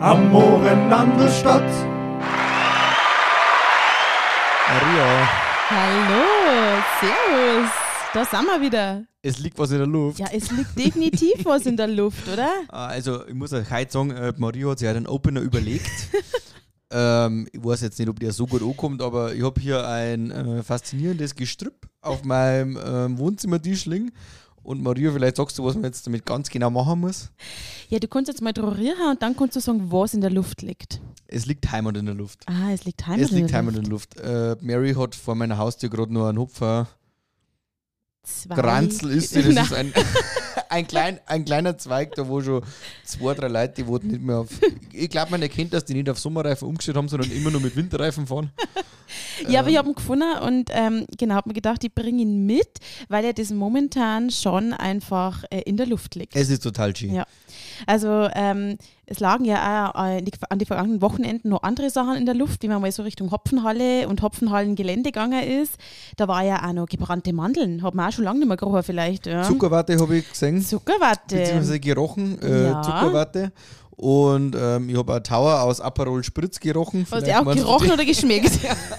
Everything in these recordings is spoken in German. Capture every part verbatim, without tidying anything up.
am Mohrenandelstadt. Maria, Hallo, servus. Da sind wir wieder. es liegt was in der Luft. Ja, es liegt definitiv was in der Luft, oder? Also, ich muss euch heute sagen, äh, Maria hat sich einen Opener überlegt. ähm, ich weiß jetzt nicht, ob der so gut ankommt, aber ich habe hier ein äh, faszinierendes Gestrüpp auf meinem ähm, Wohnzimmertisch liegen. Und Maria, vielleicht sagst du, was man jetzt damit ganz genau machen muss. Ja, du kannst jetzt mal drüber und dann kannst du sagen, was in der Luft liegt. Es liegt Heimat in der Luft. Ah, es liegt Heimat es in liegt der Heimat in Luft. der Luft. Äh, Mary hat vor meiner Haustür gerade noch einen Hupfer. Zwei. Granzel ist sie, das Nein. ist ein, ein, klein, ein kleiner Zweig, da wo schon zwei, drei Leute, die wollten nicht mehr auf. Ich glaube, man erkennt, dass die nicht auf Sommerreifen umgestellt haben, sondern immer nur mit Winterreifen fahren. Ja, aber ich habe ihn gefunden und ähm, genau, habe mir gedacht, ich bringe ihn mit, weil er das momentan schon einfach äh, in der Luft liegt. Es ist total schön. Ja. Also ähm, es lagen ja auch äh, die, an die vergangenen Wochenenden noch andere Sachen in der Luft, wie man mal so Richtung Hopfenhalle und Hopfenhallengelände gegangen ist. Da war ja auch noch gebrannte Mandeln, hat man auch schon lange nicht mehr gerochen vielleicht. Ja. Zuckerwatte habe ich gesehen, Zuckerwatte. beziehungsweise gerochen, äh, Ja. Zuckerwatte. Und ähm, ich habe eine Tower aus Aperol Spritz gerochen. Hast du Vielleicht auch meinst gerochen oder geschmeckt?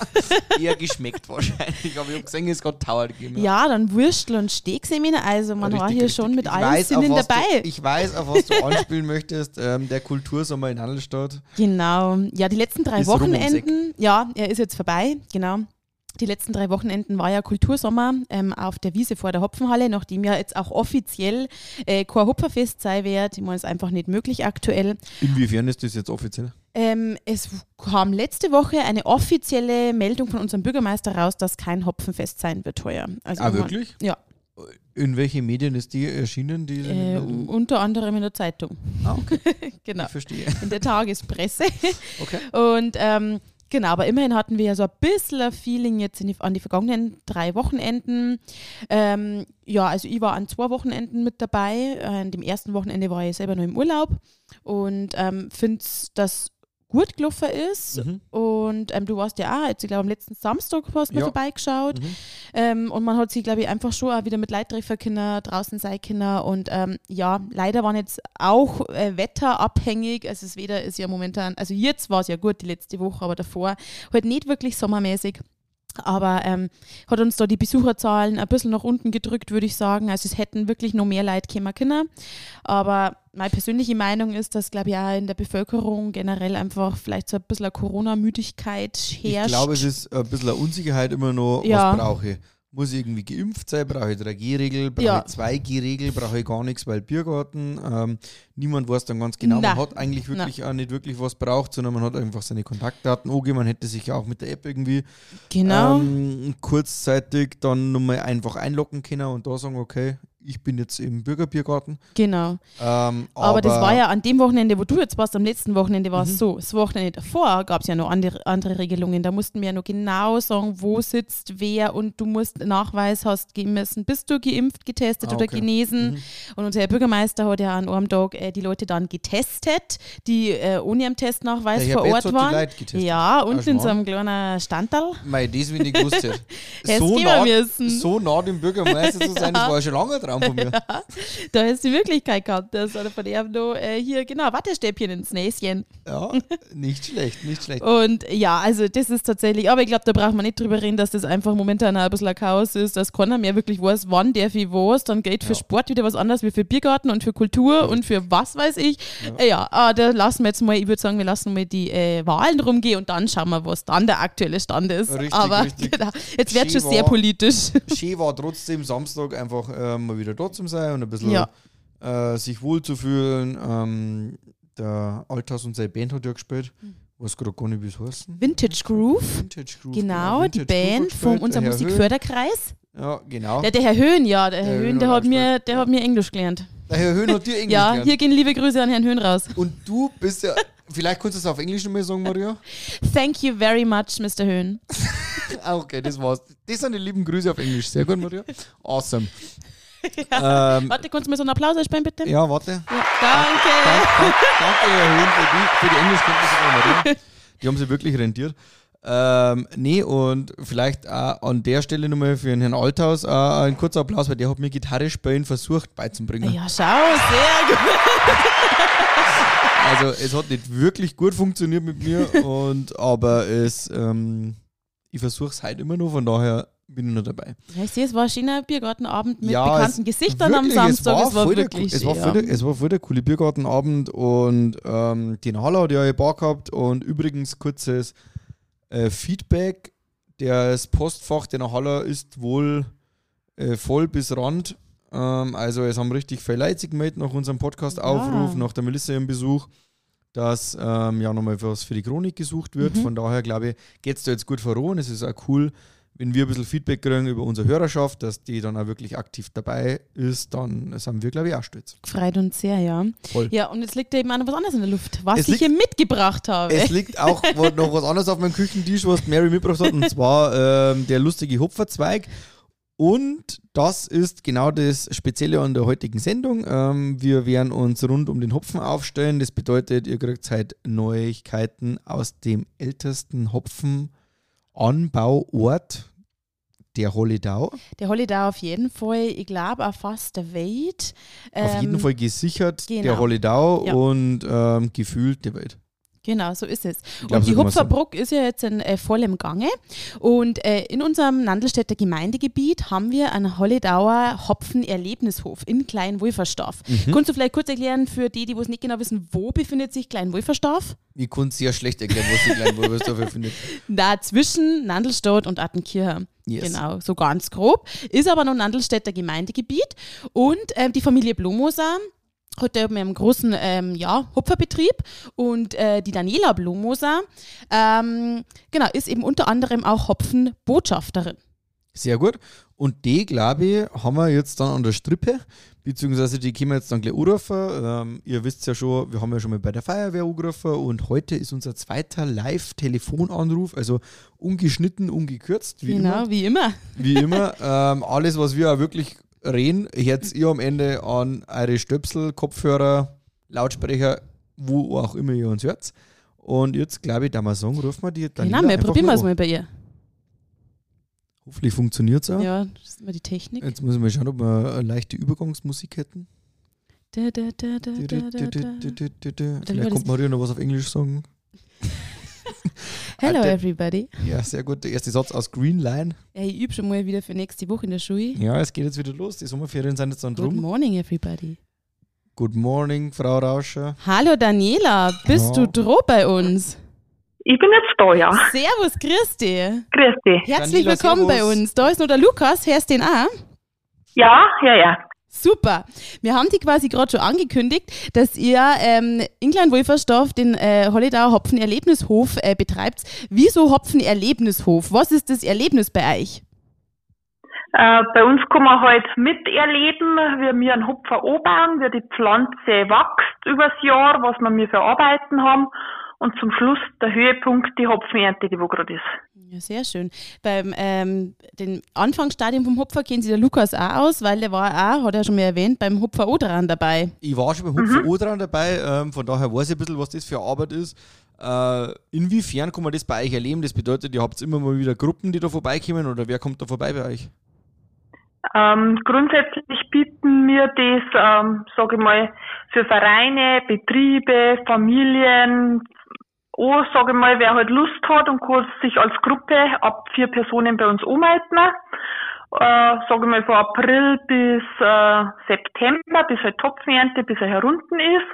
Eher geschmeckt wahrscheinlich, aber ich habe gesehen, es hat Tower gegeben. Ja, dann Würstel und Steaksemine, also man war Richtig, hier richtig. schon mit Ich allen weiß, auf Sinnen was dabei. Du, ich weiß, auf was du anspielen möchtest. Ähm, der Kultursommer in Handelstadt. Genau. Ja, die letzten drei Ist rum ums Eck. Wochenenden, ja, er ist jetzt vorbei, genau. Die letzten drei Wochenenden war ja Kultursommer ähm, auf der Wiese vor der Hopfenhalle, nachdem ja jetzt auch offiziell äh, kein Hopferfest sein wird. Ich meine, es ist einfach nicht möglich aktuell. Inwiefern ist das jetzt offiziell? Ähm, es kam letzte Woche eine offizielle Meldung von unserem Bürgermeister raus, dass kein Hopfenfest sein wird heuer. Also Ah, ich mein- wirklich? Ja, In welchen Medien ist die erschienen? Die äh, unter anderem in der Zeitung. ah, okay, Genau, ich verstehe. in der Tagespresse. Okay. Und ähm, genau, aber immerhin hatten wir ja so ein bisschen ein Feeling jetzt in die, an die vergangenen drei Wochenenden. Ähm, ja, also ich war an zwei Wochenenden mit dabei. Äh, An dem ersten Wochenende war ich selber noch im Urlaub und ähm, finde, dass gut gelaufen ist. Mhm. Und ähm, du warst ja auch, jetzt, ich glaube, am letzten Samstag hast du mal Ja. vorbeigeschaut. Mhm. Ähm, und man hat sich, glaube ich, einfach schon auch wieder mit Leuten treffen können, draußen sein können. Und ähm, ja, leider waren jetzt auch äh, wetterabhängig. Also das Wetter ist ja momentan, also jetzt war es ja gut die letzte Woche, aber davor halt nicht wirklich sommermäßig. Aber ähm, hat uns da die Besucherzahlen ein bisschen nach unten gedrückt, würde ich sagen. Also es hätten wirklich noch mehr Leute kommen können. Aber meine persönliche Meinung ist, dass, glaube ich, auch in der Bevölkerung generell einfach vielleicht so ein bisschen eine Corona-Müdigkeit herrscht. Ich glaube, es ist ein bisschen eine Unsicherheit immer noch, Ja. was brauche ich. Muss ich irgendwie geimpft sein? Brauche ich drei G-Regel? Brauche Ja. ich zwei G-Regel? Brauche ich gar nichts, weil Biergarten. Ähm, niemand weiß dann ganz genau. Na. Man hat eigentlich wirklich auch nicht wirklich was braucht, sondern man hat einfach seine Kontaktdaten angegeben. Man hätte sich ja auch mit der App irgendwie Genau. ähm, kurzzeitig dann nochmal einfach einloggen können und da sagen, okay, ich bin jetzt im Bürgerbiergarten. Genau. Ähm, Aber, das war ja an dem Wochenende, wo du jetzt warst, am letzten Wochenende war es Mhm. so. Das Wochenende davor gab es ja noch andere, andere Regelungen. Da mussten wir ja noch genau sagen, wo sitzt wer und du musst Nachweis hast geben müssen. Bist du geimpft, getestet Ah, oder okay. genesen? Mhm. Und unser Herr Bürgermeister hat ja an einem Tag äh, die Leute dann getestet, die äh, ohne ihren Testnachweis Der Herr vor Betz Ort hat die waren. Leute getestet. Ja, unten in so Schmarrn. einem kleinen Standal. Mei, das, wenn ich gewusst hätte. Hättest so, gehen nah, müssen. so nah dem Bürgermeister zu sein, das war ja schon lange ein Traum von mir. Da hast du die Möglichkeit gehabt, dass oder von ihm noch äh, hier genau Wattestäbchen ins Näschen. Ja, nicht schlecht, nicht schlecht. Und ja, also das ist tatsächlich, aber ich glaube, da braucht man nicht drüber reden, dass das einfach momentan auch ein bisschen ein Chaos ist, dass keiner mehr wirklich weiß, wann darf ich was, dann geht für Ja. Sport wieder was anderes wie für Biergarten und für Kultur und für was weiß ich. Ja, ja ah, da lassen wir jetzt mal, ich würde sagen, wir lassen mal die äh, Wahlen rumgehen und dann schauen wir, was dann der aktuelle Stand ist. Richtig, aber richtig. genau, jetzt wird schon Schön sehr war- politisch. Schön war trotzdem Samstag einfach äh, mal wieder dort zu sein und ein bisschen Ja. äh, sich wohlzufühlen. Ähm, der Althaus und seine Band hat ja gespielt. Ich weiß gerade gar nicht, wie es heißt. Vintage Groove. Vintage Groove. Genau, die Vintage Groove Band hat von gespielt, unserem der Herr Höhl. Musikförderkreis. Ja, genau. Der, der Herr Höhn, ja, der Herr Der Höhn, Höhn der hat hat, auch mir, gespielt, der ja. hat mir Englisch gelernt. Der Herr Höhn hat dir Englisch Ja, gelernt. hier gehen liebe Grüße an Herrn Höhn raus. Und du bist ja, vielleicht kannst du es auf Englisch nochmal sagen, Maria? Thank you very much, Mister Höhn. Ah, okay, das war's. Das sind die lieben Grüße auf Englisch. Sehr gut, Maria. Awesome. ähm, Warte, kannst du mir so einen Applaus einspielen, bitte? ja, warte. Ja, danke. Danke, danke, Herr Höhn, für die, für die Englischkenntnisse von Maria. Die haben sie wirklich rentiert. Ähm, nee, und vielleicht auch an der Stelle nochmal für den Herrn Althaus äh, ein kurzer Applaus, weil der hat mir Gitarre spielen versucht beizubringen. Ja, schau, sehr gut. Also es hat nicht wirklich gut funktioniert mit mir, und aber es, ähm, ich versuche es heute immer noch, von daher bin ich noch dabei. Ja, ich sehe, es war ein schöner Biergartenabend mit Ja, bekannten es, Gesichtern wirklich, am Samstag. Es war, Es war voll wirklich der, es war schön, voll ja. der, es war voll der coole Biergartenabend, und ähm, die Halle hat ja eine Bar gehabt, und übrigens kurzes äh, Feedback, das Postfach der Halle ist wohl äh, voll bis Rand. Ähm, also es haben richtig viele Leute sich gemeldet nach unserem Podcast-Aufruf, Ja. nach der Melissa im Besuch, dass ähm, ja nochmal was für die Chronik gesucht wird. Mhm. Von daher glaube ich, geht es da jetzt gut voran. Es ist auch cool, wenn wir ein bisschen Feedback kriegen über unsere Hörerschaft, dass die dann auch wirklich aktiv dabei ist, dann sind wir, glaube ich, auch stolz. Freut uns sehr, ja. Voll. Ja, und jetzt liegt da eben auch noch was anderes in der Luft, was Es ich liegt- hier mitgebracht habe. Es liegt auch wo- noch was anderes auf meinem Küchentisch, was die Mary mitgebracht hat, und zwar ähm, der lustige Hopferzweig. Und das ist genau das Spezielle an der heutigen Sendung. Ähm, wir werden uns rund um den Hopfen aufstellen. Das bedeutet, ihr kriegt halt Neuigkeiten aus dem ältesten Hopfenanbauort der Holledau. Der Holledau auf jeden Fall, ich glaube auch fast der Welt. Auf Ähm, jeden Fall gesichert genau. der Holledau Ja. und ähm, gefühlt der Welt. Genau, so ist es. glaub, Und so die kann man's sagen. Hupferbruck ist ja jetzt in äh, vollem Gange. Und äh, in unserem Nandelstädter Gemeindegebiet haben wir einen Holledauer Hopfen-Erlebnishof in Kleinwolfersdorf. Mhm. Kannst du vielleicht kurz erklären für die, die es nicht genau wissen, wo befindet sich Kleinwolfersdorf? Ich kann sehr schlecht erklären, was die kleinen Wolversdorfer findet. Da zwischen Nandelstadt und Attenkirchen. Yes. Genau, so ganz grob. Ist aber noch Nandelstädter Gemeindegebiet. Und ähm, die Familie Blomoser hat da eben einen großen ähm, ja, Hopferbetrieb, und äh, die Daniela Blomoser ähm, genau, ist eben unter anderem auch Hopfenbotschafterin. Sehr gut. Und die, glaube ich, haben wir jetzt dann an der Strippe, beziehungsweise die können wir jetzt dann gleich anrufen. Ähm, ihr wisst ja schon, wir haben ja schon mal bei der Feuerwehr angerufen, und heute ist unser zweiter Live-Telefonanruf, also ungeschnitten, ungekürzt, wie genau, immer. wie immer. Wie immer. ähm, alles, was wir auch wirklich reden, jetzt ihr am Ende an eure Stöpsel, Kopfhörer, Lautsprecher, wo auch immer ihr uns hört. Und jetzt, glaube ich, da mal sagen, rufen wir die Daniela Genau, wir einfach probieren wir es an. mal bei ihr. Hoffentlich funktioniert es ja. Ja, das ist immer die Technik. Jetzt müssen wir schauen, ob wir eine leichte Übergangsmusik hätten. Da, da, da, da, da, da, da. Vielleicht kommt Maria noch was auf Englisch sagen. Hello Alter. everybody. Ja, sehr gut. Der erste Satz aus Green Line. Ja, ich übe schon mal wieder für nächste Woche in der Schule. Ja, es geht jetzt wieder los. Die Sommerferien sind jetzt dann Good drum. morning everybody. Good morning, Frau Rauscher. Hallo Daniela, bist Ja. du droh bei uns? Ich bin jetzt da, ja. Servus, grüß dich. Grüß dich. Herzlich Daniela, willkommen bei servus. uns. Da ist noch der Lukas, hörst den auch? Ja, ja, ja. Super. Wir haben die quasi gerade schon angekündigt, dass ihr ähm, in Kleinwolfersdorf den äh, Holledauer Hopfen-Erlebnishof äh, betreibt. Wieso Hopfen-Erlebnishof? Was ist das Erlebnis bei euch? Äh, bei uns kann man halt miterleben, wie wir einen Hopfer anbauen, wie die Pflanze wächst übers Jahr, was wir für Arbeiten haben. Und zum Schluss der Höhepunkt, die Hopfenernte, die wo gerade ist. Ja, sehr schön. Beim ähm, dem Anfangsstadium vom Hopfer kennen sich der Lukas auch aus, weil der war auch, hat er schon mal erwähnt, beim Hopfer auch dran dabei. Ich war schon beim Hupfer mhm. dran dabei, ähm, von daher weiß ich ein bisschen, was das für eine Arbeit ist. Äh, inwiefern kann man das bei euch erleben? Das bedeutet, ihr habt immer mal wieder Gruppen, die da vorbeikommen, oder wer kommt da vorbei bei euch? Ähm, grundsätzlich bieten wir das, ähm, sage ich mal, für Vereine, Betriebe, Familien, oh, sage ich mal, wer halt Lust hat und kann sich als Gruppe ab vier Personen bei uns anmelden. Äh, sage ich mal, von April bis äh, September, bis halt Topfernte, bis er herunten ist.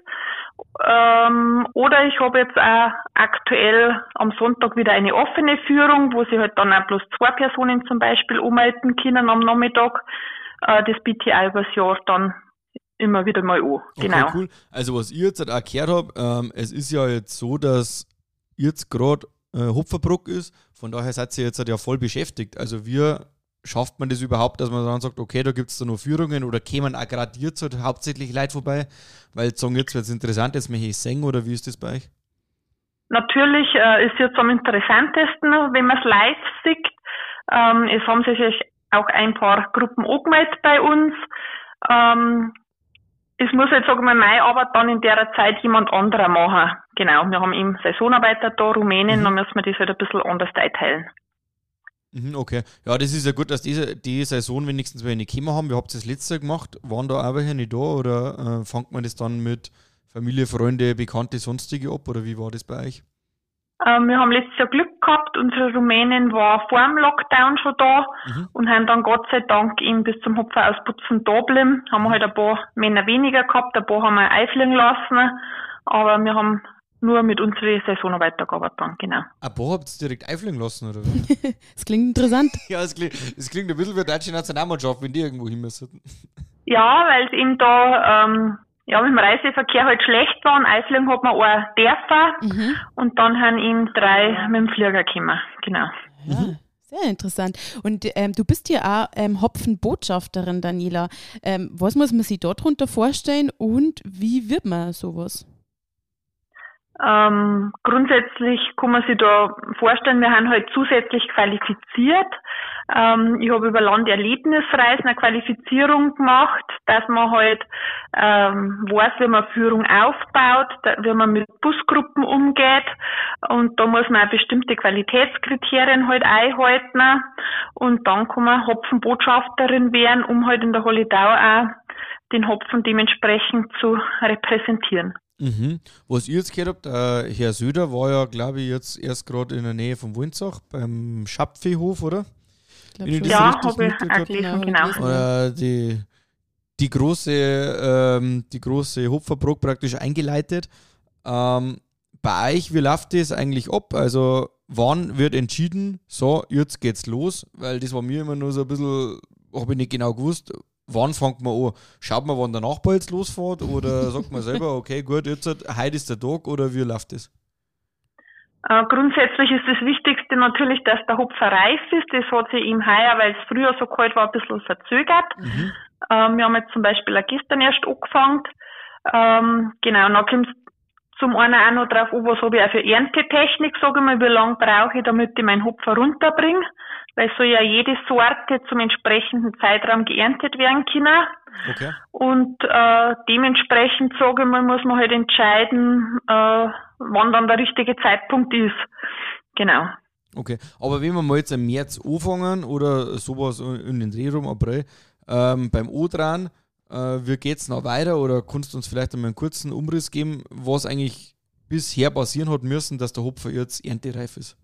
Ähm, oder ich habe jetzt auch aktuell am Sonntag wieder eine offene Führung, wo sie halt dann auch bloß zwei Personen zum Beispiel anmelden können am Nachmittag. Äh, das biete ich auch übers Jahr dann immer wieder mal an. Genau. Okay, cool. Also was ich jetzt halt auch gehört habe, ähm, es ist ja jetzt so, dass jetzt gerade äh, Hopferbruck ist, von daher seid ihr jetzt halt ja voll beschäftigt. Also wir schafft man das überhaupt, dass man dann sagt, okay, da gibt es da noch Führungen, oder kämen auch gerade jetzt halt hauptsächlich Leute vorbei, weil jetzt sagen, jetzt wird es interessant, jetzt möchte ich singen, oder wie ist das bei euch? Natürlich äh, ist jetzt am interessantesten, wenn man es live sieht. Ähm, es haben sich auch ein paar Gruppen angemeldet bei uns. Ähm, es muss jetzt, sagen wir, meine Arbeit dann in der Zeit jemand anderer machen. Genau, wir haben eben Saisonarbeiter da, Rumänen, mhm. dann müssen wir das halt ein bisschen anders einteilen. Mhm, okay. Ja, das ist ja gut, dass diese die Saison wenigstens welche gekommen haben. Wir habt das letzte gemacht. Waren da auch welche nicht da oder äh, fängt man das dann mit Familie, Freunde, Bekannte, sonstige ab oder wie war das bei euch? Ähm, wir haben letztes Jahr Glück gehabt. Unsere Rumänin war vor dem Lockdown schon da mhm. und haben dann Gott sei Dank eben bis zum Hopfen ausputzen da bleiben. Haben wir halt ein paar Männer weniger gehabt, ein paar haben wir einfliegen lassen, aber wir haben nur mit unseren Saisonarbeiter gearbeitet dann, genau. Ein paar habt ihr direkt einfliegen lassen, oder wie? Das klingt interessant. Ja, es klingt, es klingt ein bisschen wie die deutsche Nationalmannschaft, wenn die irgendwo hin müssen. Ja, weil es eben da, ähm, ja, mit dem Reiseverkehr halt schlecht war und einfliegen hat man auch dürfen mhm. und dann haben ihm drei mit dem Flieger gekommen, genau. Ja. Mhm. Sehr interessant. Und ähm, du bist ja auch ähm, Hopfenbotschafterin, Daniela. Ähm, was muss man sich darunter vorstellen und wie wird man sowas? Ähm, grundsätzlich kann man sich da vorstellen, wir haben halt zusätzlich qualifiziert. Ähm, ich habe über Landerlebnisreisen eine Qualifizierung gemacht, dass man halt ähm, weiß, wie man Führung aufbaut, da, wie man mit Busgruppen umgeht und da muss man auch bestimmte Qualitätskriterien halt einhalten und dann kann man Hopfenbotschafterin werden, um halt in der Holidau auch den Hopfen dementsprechend zu repräsentieren. Mhm. Was ihr jetzt gehört habt, äh, Herr Söder war ja, glaube ich, jetzt erst gerade in der Nähe von Wulmzach beim Schapfehof, oder? Ich ich ja, habe ich auch gelesen, genau. Oder die, die große, ähm, die große Hopferbrot praktisch eingeleitet. Ähm, bei euch, wie läuft das eigentlich ab? Also, wann wird entschieden, so, jetzt geht's los? Weil das war mir immer nur so ein bisschen, habe ich nicht genau gewusst. Wann fängt man an? Schaut man, wann der Nachbar jetzt losfährt? Oder sagt man selber, okay, gut, jetzt heute ist der Tag oder wie läuft das? Äh, grundsätzlich ist das Wichtigste natürlich, dass der Hopfer reif ist. Das hat sich im Heuer, weil es früher so kalt war, ein bisschen verzögert. Mhm. Ähm, wir haben jetzt zum Beispiel auch gestern erst angefangen. Ähm, genau, dann kommt es zum einen auch noch drauf an, was habe ich auch für Erntetechnik, sage ich mal, wie lange brauche ich, damit ich meinen Hopfer runterbringe. Weil so ja jede Sorte zum entsprechenden Zeitraum geerntet werden können. Okay. Und äh, dementsprechend, sage ich mal, muss man halt entscheiden, äh, wann dann der richtige Zeitpunkt ist. Genau. Okay, aber wenn wir mal jetzt im März anfangen oder sowas in den Dreh rum, April, ähm, beim O-Dran, äh, wie geht es noch weiter oder kannst du uns vielleicht einmal einen kurzen Umriss geben, was eigentlich bisher passieren hat müssen, dass der Hopfer jetzt erntereif ist?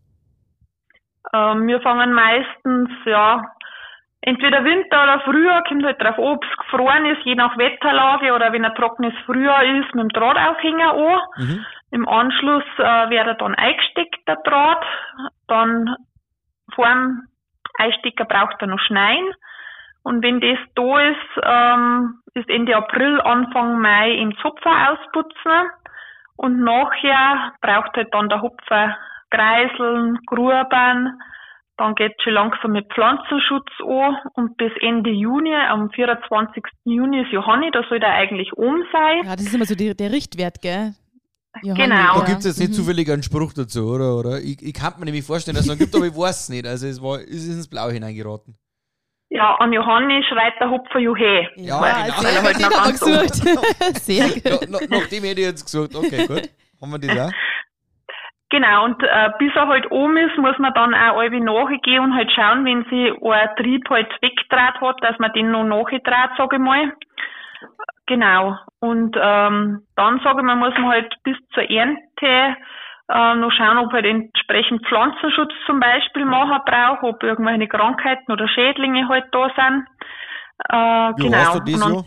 Ähm, wir fangen meistens, ja, entweder Winter oder Frühjahr, kommt halt drauf an, ob es gefroren ist, je nach Wetterlage oder wenn ein trockenes Frühjahr ist, mit dem Drahtaushänger an. Mhm. Im Anschluss äh, wird er dann eingesteckt, der Draht. Dann vor dem Einstecker braucht er noch Schneien. Und wenn das da ist, ähm, ist Ende April, Anfang Mai im Zopfer ausputzen. Und nachher braucht halt dann der Hopfer Kreiseln, Gruben, dann geht es schon langsam mit Pflanzenschutz an und bis Ende Juni, am vierundzwanzigsten Juni ist Johanni, da soll der eigentlich um sein. Ja, das ist immer so die, der Richtwert, gell? Johanni, genau. Da gibt es jetzt nicht mhm. zufällig einen Spruch dazu, oder? oder? Ich, ich kann mir nämlich vorstellen, dass es einen gibt, aber ich weiß es nicht. Also es war, ist ins Blaue hineingeraten. Ja, an Johanni schreit der Hopfer Juhe. Ja, ja genau. Weil er halt noch ganz gesucht. Sehr gut. Ja, nach, nach dem hätte ich jetzt gesagt, okay, gut. Haben wir das auch? Genau, und äh, bis er halt oben ist, muss man dann auch irgendwie nachgehen und halt schauen, wenn sie ein Trieb halt weggedraht hat, dass man den noch nachgedraht, sage ich mal. Genau. Und ähm, dann, sage ich mal, muss man halt bis zur Ernte äh, noch schauen, ob halt entsprechend Pflanzenschutz zum Beispiel machen braucht, ob irgendwelche Krankheiten oder Schädlinge halt da sind. Äh, Wie genau. warst du dieses Jahr?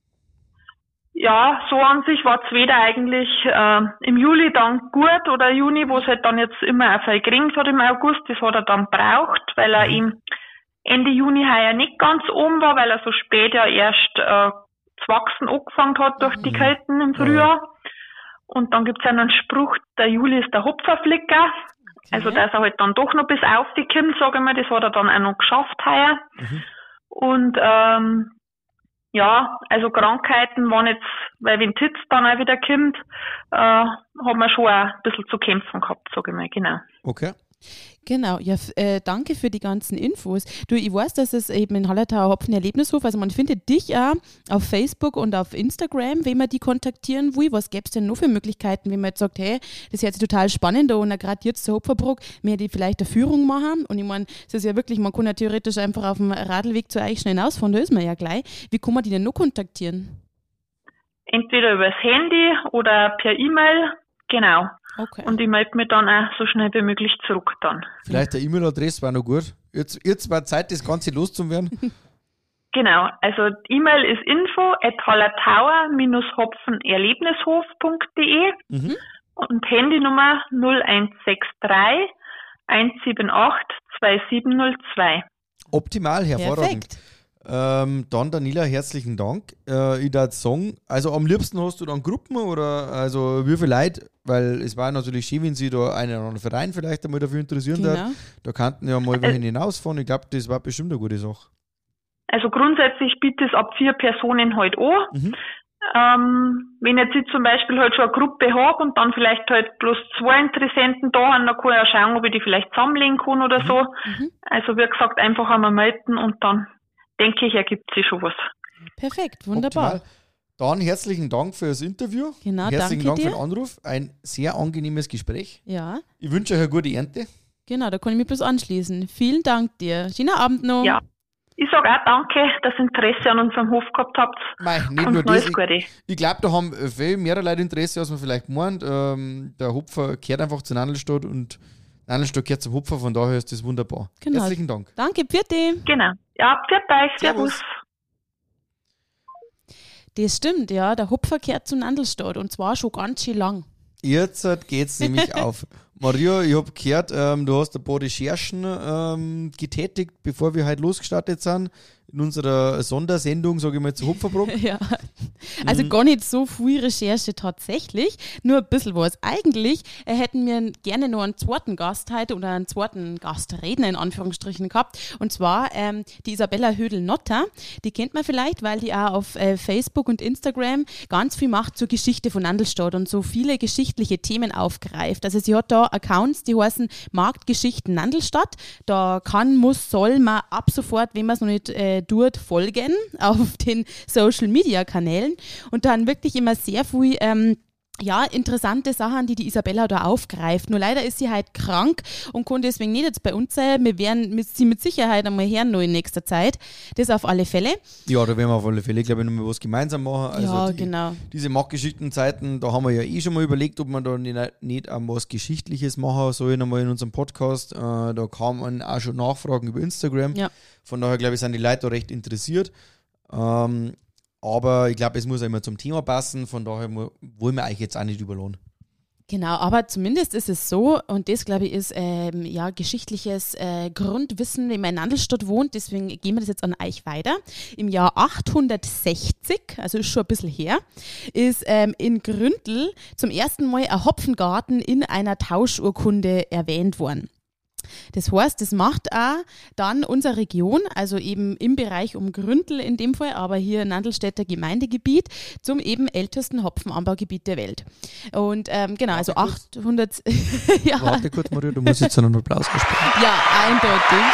Ja, so an sich war das Wetter eigentlich äh, im Juli dann gut oder Juni, wo es halt dann jetzt immer auch viel geregnet hat im August. Das hat er dann braucht, weil er im Ende Juni heuer nicht ganz oben war, weil er so spät ja erst äh, zu wachsen angefangen hat durch die Kälten im Frühjahr. Und dann gibt's ja noch einen Spruch, der Juli ist der Hopferflicker. Okay. Also dass er halt dann doch noch bis auf die kommt, sage ich mal, das hat er dann auch noch geschafft heuer. Mhm. Und ähm, ja, also Krankheiten waren jetzt, weil wenn Titz dann auch wieder kommt, äh, hat man schon auch ein bisschen zu kämpfen gehabt, sage ich mal, genau. Okay. Genau, ja, f- äh, danke für die ganzen Infos. Du, ich weiß, dass es eben in Hallertau Hopfen-Erlebnishof, also man findet dich auch auf Facebook und auf Instagram, wenn man die kontaktieren will. Was gäbe es denn noch für Möglichkeiten, wenn man jetzt sagt, hey, das ist jetzt total spannend und gerade jetzt zur Hopferbruck, wir die vielleicht eine Führung machen und ich meine, das ist ja wirklich, man kann ja theoretisch einfach auf dem Radlweg zu euch schnell hinausfahren, da ist man ja gleich. Wie kann man die denn noch kontaktieren? Entweder übers Handy oder per E-Mail, genau. Okay. Und ich melde mich dann auch so schnell wie möglich zurück dann. Vielleicht eine E-Mail-Adresse war noch gut. Jetzt, jetzt war Zeit, das Ganze loszuwerden. Genau, also die E-Mail ist info at hallertauer hopfen erlebnishof punkt de Mhm. und Handynummer null eins sechs drei eins sieben acht zwei sieben null zwei. Optimal, hervorragend. Perfekt. Ähm, dann Daniela, herzlichen Dank. Äh, ich darf sagen, also am liebsten hast du dann Gruppen oder also wie viel Leute, weil es war natürlich schön, wenn sie da einen oder anderen Verein vielleicht einmal dafür interessieren Genau. darf. Da könnten ja mal welche hinausfahren. Ich glaube, das war bestimmt eine gute Sache. Also grundsätzlich bietet es ab vier Personen halt an. Mhm. Ähm, wenn jetzt ich zum Beispiel halt schon eine Gruppe habe und dann vielleicht halt bloß zwei Interessenten da haben, dann kann ich ja schauen, ob ich die vielleicht zusammenlegen kann oder so. Mhm. Also wie gesagt, einfach einmal melden und dann denke ich, ergibt sich schon was. Perfekt, wunderbar. Optimal. Dann herzlichen Dank für das Interview. Genau, herzlichen danke Dank dir. für den Anruf. Ein sehr angenehmes Gespräch. Ja, Ich wünsche euch eine gute Ernte. genau, da kann ich mich bloß anschließen. Vielen Dank dir. Schönen Abend noch. Ja. Ich sage auch danke, dass ihr Interesse an unserem Hof gehabt habt. Mei, nicht Und nur neues das. Ich, Gute. ich glaube, da haben viel mehr Leute Interesse, als man vielleicht meint. Ähm, der Hopfer gehört einfach zu Nandelstadt und Nandelstadt gehört zum Hopfer, von daher ist das wunderbar. Genau. Herzlichen Dank. Danke, Pfiat. Genau. Ja, pfiat euch, Servus. servus. Das stimmt, ja. Der Hopfer gehört zu Nandelstadt und zwar schon ganz schön lang. Jetzt geht es nämlich auf. Maria, ich habe gehört, ähm, du hast ein paar Recherchen ähm, getätigt, bevor wir heute losgestartet sind. In unserer Sondersendung, sage ich mal, zu Hopferbruck. Ja. Also Mhm. gar nicht so viel Recherche tatsächlich, nur ein bisschen was. Eigentlich äh, hätten wir gerne noch einen zweiten Gast heute oder einen zweiten Gastredner in Anführungsstrichen gehabt. Und zwar ähm, die Isabella Hödel-Notter. Die kennt man vielleicht, weil die auch auf äh, Facebook und Instagram ganz viel macht zur Geschichte von Nandelstadt und so viele geschichtliche Themen aufgreift. Also sie hat da Accounts, die heißen Marktgeschichten Nandelstadt. Da kann, muss, soll man ab sofort, wenn man es noch nicht äh, tut, folgen auf den Social-Media-Kanälen und dann wirklich immer sehr viel ähm, ja, interessante Sachen, die die Isabella da aufgreift. Nur leider ist sie halt krank und kann deswegen nicht jetzt bei uns sein. Wir werden mit, sie mit Sicherheit einmal hören noch in nächster Zeit. Das auf alle Fälle. Ja, da werden wir auf alle Fälle, glaube ich, noch mal was gemeinsam machen. Also ja, die, genau. Diese Marktgeschichtenzeiten, da haben wir ja eh schon mal überlegt, ob man da nicht, nicht auch was Geschichtliches machen soll, nochmal in unserem Podcast. Äh, da kamen auch schon Nachfragen über Instagram. Ja. Von daher, glaube ich, sind die Leute da recht interessiert. Ähm, aber ich glaube, es muss auch immer zum Thema passen. Von daher mu- wollen wir euch jetzt auch nicht überlohnen. Genau, aber zumindest ist es so, und das, glaube ich, ist ähm, ja, geschichtliches äh, Grundwissen, wenn man in Nandelstadt wohnt, deswegen geben wir das jetzt an euch weiter. Im Jahr achthundertsechzig, also ist schon ein bisschen her, ist ähm, in Gründel zum ersten Mal ein Hopfengarten in einer Tauschurkunde erwähnt worden. Das heißt, das macht auch dann unsere Region, also eben im Bereich um Gründel in dem Fall, aber hier Nandelstädter Gemeindegebiet, zum eben ältesten Hopfenanbaugebiet der Welt. Und ähm, genau, also Warte kurz. achthundert... ja, Warte kurz, Maria, du musst jetzt einen Applaus aussprechen. ja, eindeutig.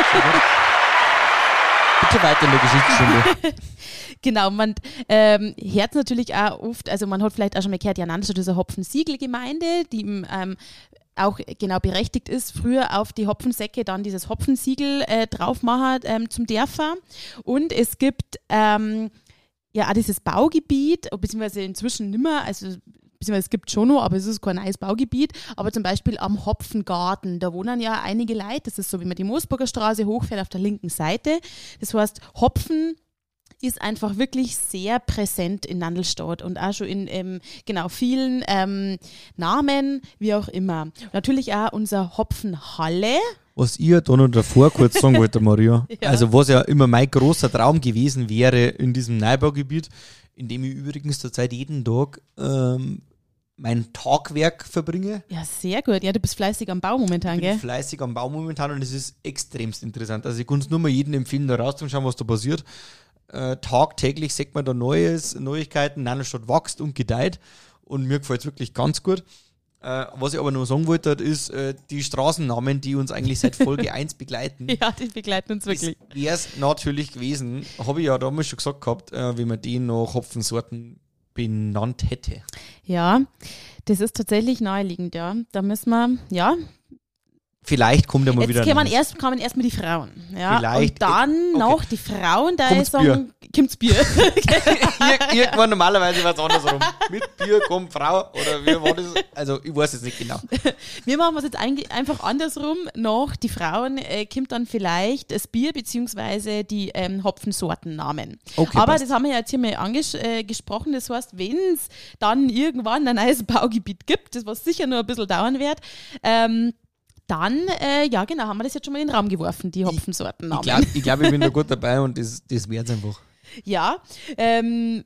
Bitte weiter in der Geschichtsstunde. Genau, man ähm, hört natürlich auch oft, also man hat vielleicht auch schon mal gehört, ja, Nandelstadt ist eine Hopfensiegelgemeinde, die im ähm, auch genau berechtigt ist, früher auf die Hopfensäcke dann dieses Hopfensiegel äh, drauf machen ähm, zum Dörfer. Und es gibt ähm, ja auch dieses Baugebiet, beziehungsweise inzwischen nimmer, also beziehungsweise es gibt schon noch, aber es ist kein neues Baugebiet, aber zum Beispiel am Hopfengarten, da wohnen ja einige Leute, das ist so, wie man die Moosburger Straße hochfährt auf der linken Seite. Das heißt, Hopfen ist einfach wirklich sehr präsent in Nandelstadt und auch schon in ähm, genau vielen ähm, Namen, wie auch immer. Natürlich auch unser Hopfenhalle. Was ich da noch davor kurz sagen wollte, Maria, Ja. also was ja immer mein großer Traum gewesen wäre in diesem Neubaugebiet, in dem ich übrigens zurzeit jeden Tag ähm, mein Tagwerk verbringe. Ja, sehr gut. Ja, du bist fleißig am Bau momentan, Ich bin gell? fleißig am Bau momentan und es ist extremst interessant. Also ich kann es nur mal jedem empfehlen, da rauszuschauen, was da passiert. Äh, tagtäglich sieht man da Neues, Neuigkeiten, Nandelstadt wächst und gedeiht und mir gefällt es wirklich ganz gut. Äh, was ich aber noch sagen wollte, ist äh, die Straßennamen, die uns eigentlich seit Folge eins begleiten. Ja, die begleiten uns wirklich. Wäre es natürlich gewesen, habe ich ja damals schon gesagt gehabt, äh, wie man die nach Hopfensorten benannt hätte. Ja, das ist tatsächlich naheliegend, ja. Da müssen wir, ja. Vielleicht kommt ja mal Jetzt wieder. kommen erst kommen erstmal die Frauen. Ja? Vielleicht. Und dann Okay. noch die Frauen, da Kommt's sagen, kommt's Bier. Ir- Irgendwann normalerweise war es andersrum. Mit Bier kommt Frau oder wie war das? Also ich weiß es nicht genau. Wir machen es jetzt ein, einfach andersrum. Nach die Frauen äh, kommt dann vielleicht das Bier beziehungsweise die ähm, Hopfensortennamen. Okay, Aber passt. das haben wir ja jetzt hier mal angesprochen. Das heißt, wenn es dann irgendwann ein neues Baugebiet gibt, das was sicher nur ein bisschen dauern wird, ähm, dann, äh, ja genau, haben wir das jetzt schon mal in den Raum geworfen, die Ich Hopfensortennamen. glaube, ich, glaub, ich bin da gut dabei und das, das wäre es einfach. Ja, ähm,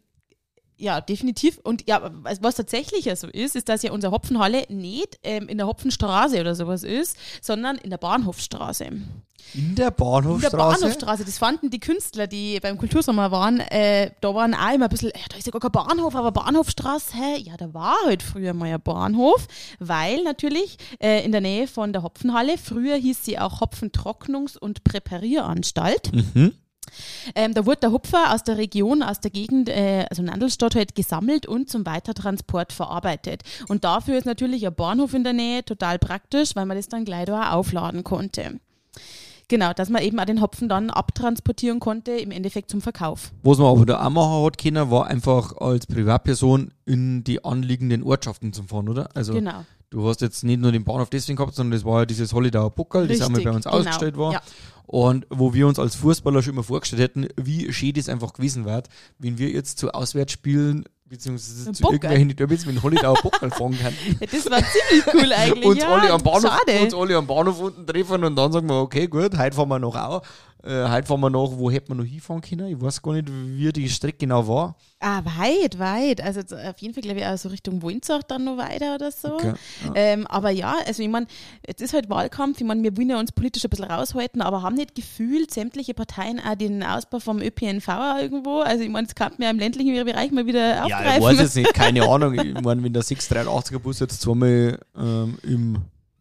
ja, definitiv. Und ja, was tatsächlich ja so ist, ist, dass ja unsere Hopfenhalle nicht ähm, in der Hopfenstraße oder sowas ist, sondern in der Bahnhofstraße. In der In Bahnhofstraße? der Bahnhofstraße, das fanden die Künstler, die beim Kultursommer waren, äh, da waren auch immer ein bisschen, ja, da ist ja gar kein Bahnhof, aber Bahnhofstraße, hä? Ja, da war halt früher mal ein Bahnhof, weil natürlich äh, in der Nähe von der Hopfenhalle, früher hieß sie auch Hopfentrocknungs- und Präparieranstalt. Mhm. Ähm, da wurde der Hopfer aus der Region, aus der Gegend, äh, also Nandelstadt halt gesammelt und zum Weitertransport verarbeitet. Und dafür ist natürlich ein Bahnhof in der Nähe total praktisch, weil man das dann gleich da auch aufladen konnte. Genau, dass man eben auch den Hopfen dann abtransportieren konnte, im Endeffekt zum Verkauf. Was man aber da auch machen hat können, war einfach als Privatperson in die anliegenden Ortschaften zu fahren, oder? Also Genau. du hast jetzt nicht nur den Bahnhof deswegen gehabt, sondern das war ja dieses Holidauer Buckerl, das einmal bei uns genau. ausgestellt war. Ja. Und wo wir uns als Fußballer schon immer vorgestellt hätten, wie schön das einfach gewesen wäre, wenn wir jetzt zu Auswärtsspielen beziehungsweise Ein zu Bockerl. irgendwelchen Derbys mit dem Holidauer Buckerl fahren könnten. Ja, das war ziemlich cool eigentlich. uns, ja, alle am Bahnhof, schade. uns alle am Bahnhof unten treffen und dann sagen wir, okay, gut, heute fahren wir nach Au. Äh, heute fahren wir nach, wo hätten wir noch hinfahren können? Ich weiß gar nicht, wie die Strecke genau war. Ah, weit, weit. Also jetzt auf jeden Fall, glaube ich, auch so Richtung Wulmzach dann noch weiter oder so. Okay, ja. Ähm, aber ja, also ich meine, jetzt ist halt Wahlkampf. Ich meine, wir wollen ja uns politisch ein bisschen raushalten, aber haben nicht gefühlt sämtliche Parteien auch den Ausbau vom Ö P N V auch irgendwo? Also ich meine, das kann man ja im ländlichen Bereich mal wieder aufgreifen. Ja, ich weiß jetzt nicht, keine Ahnung. Ich meine, wenn der sechs dreiundachtziger Bus jetzt zweimal ähm, im,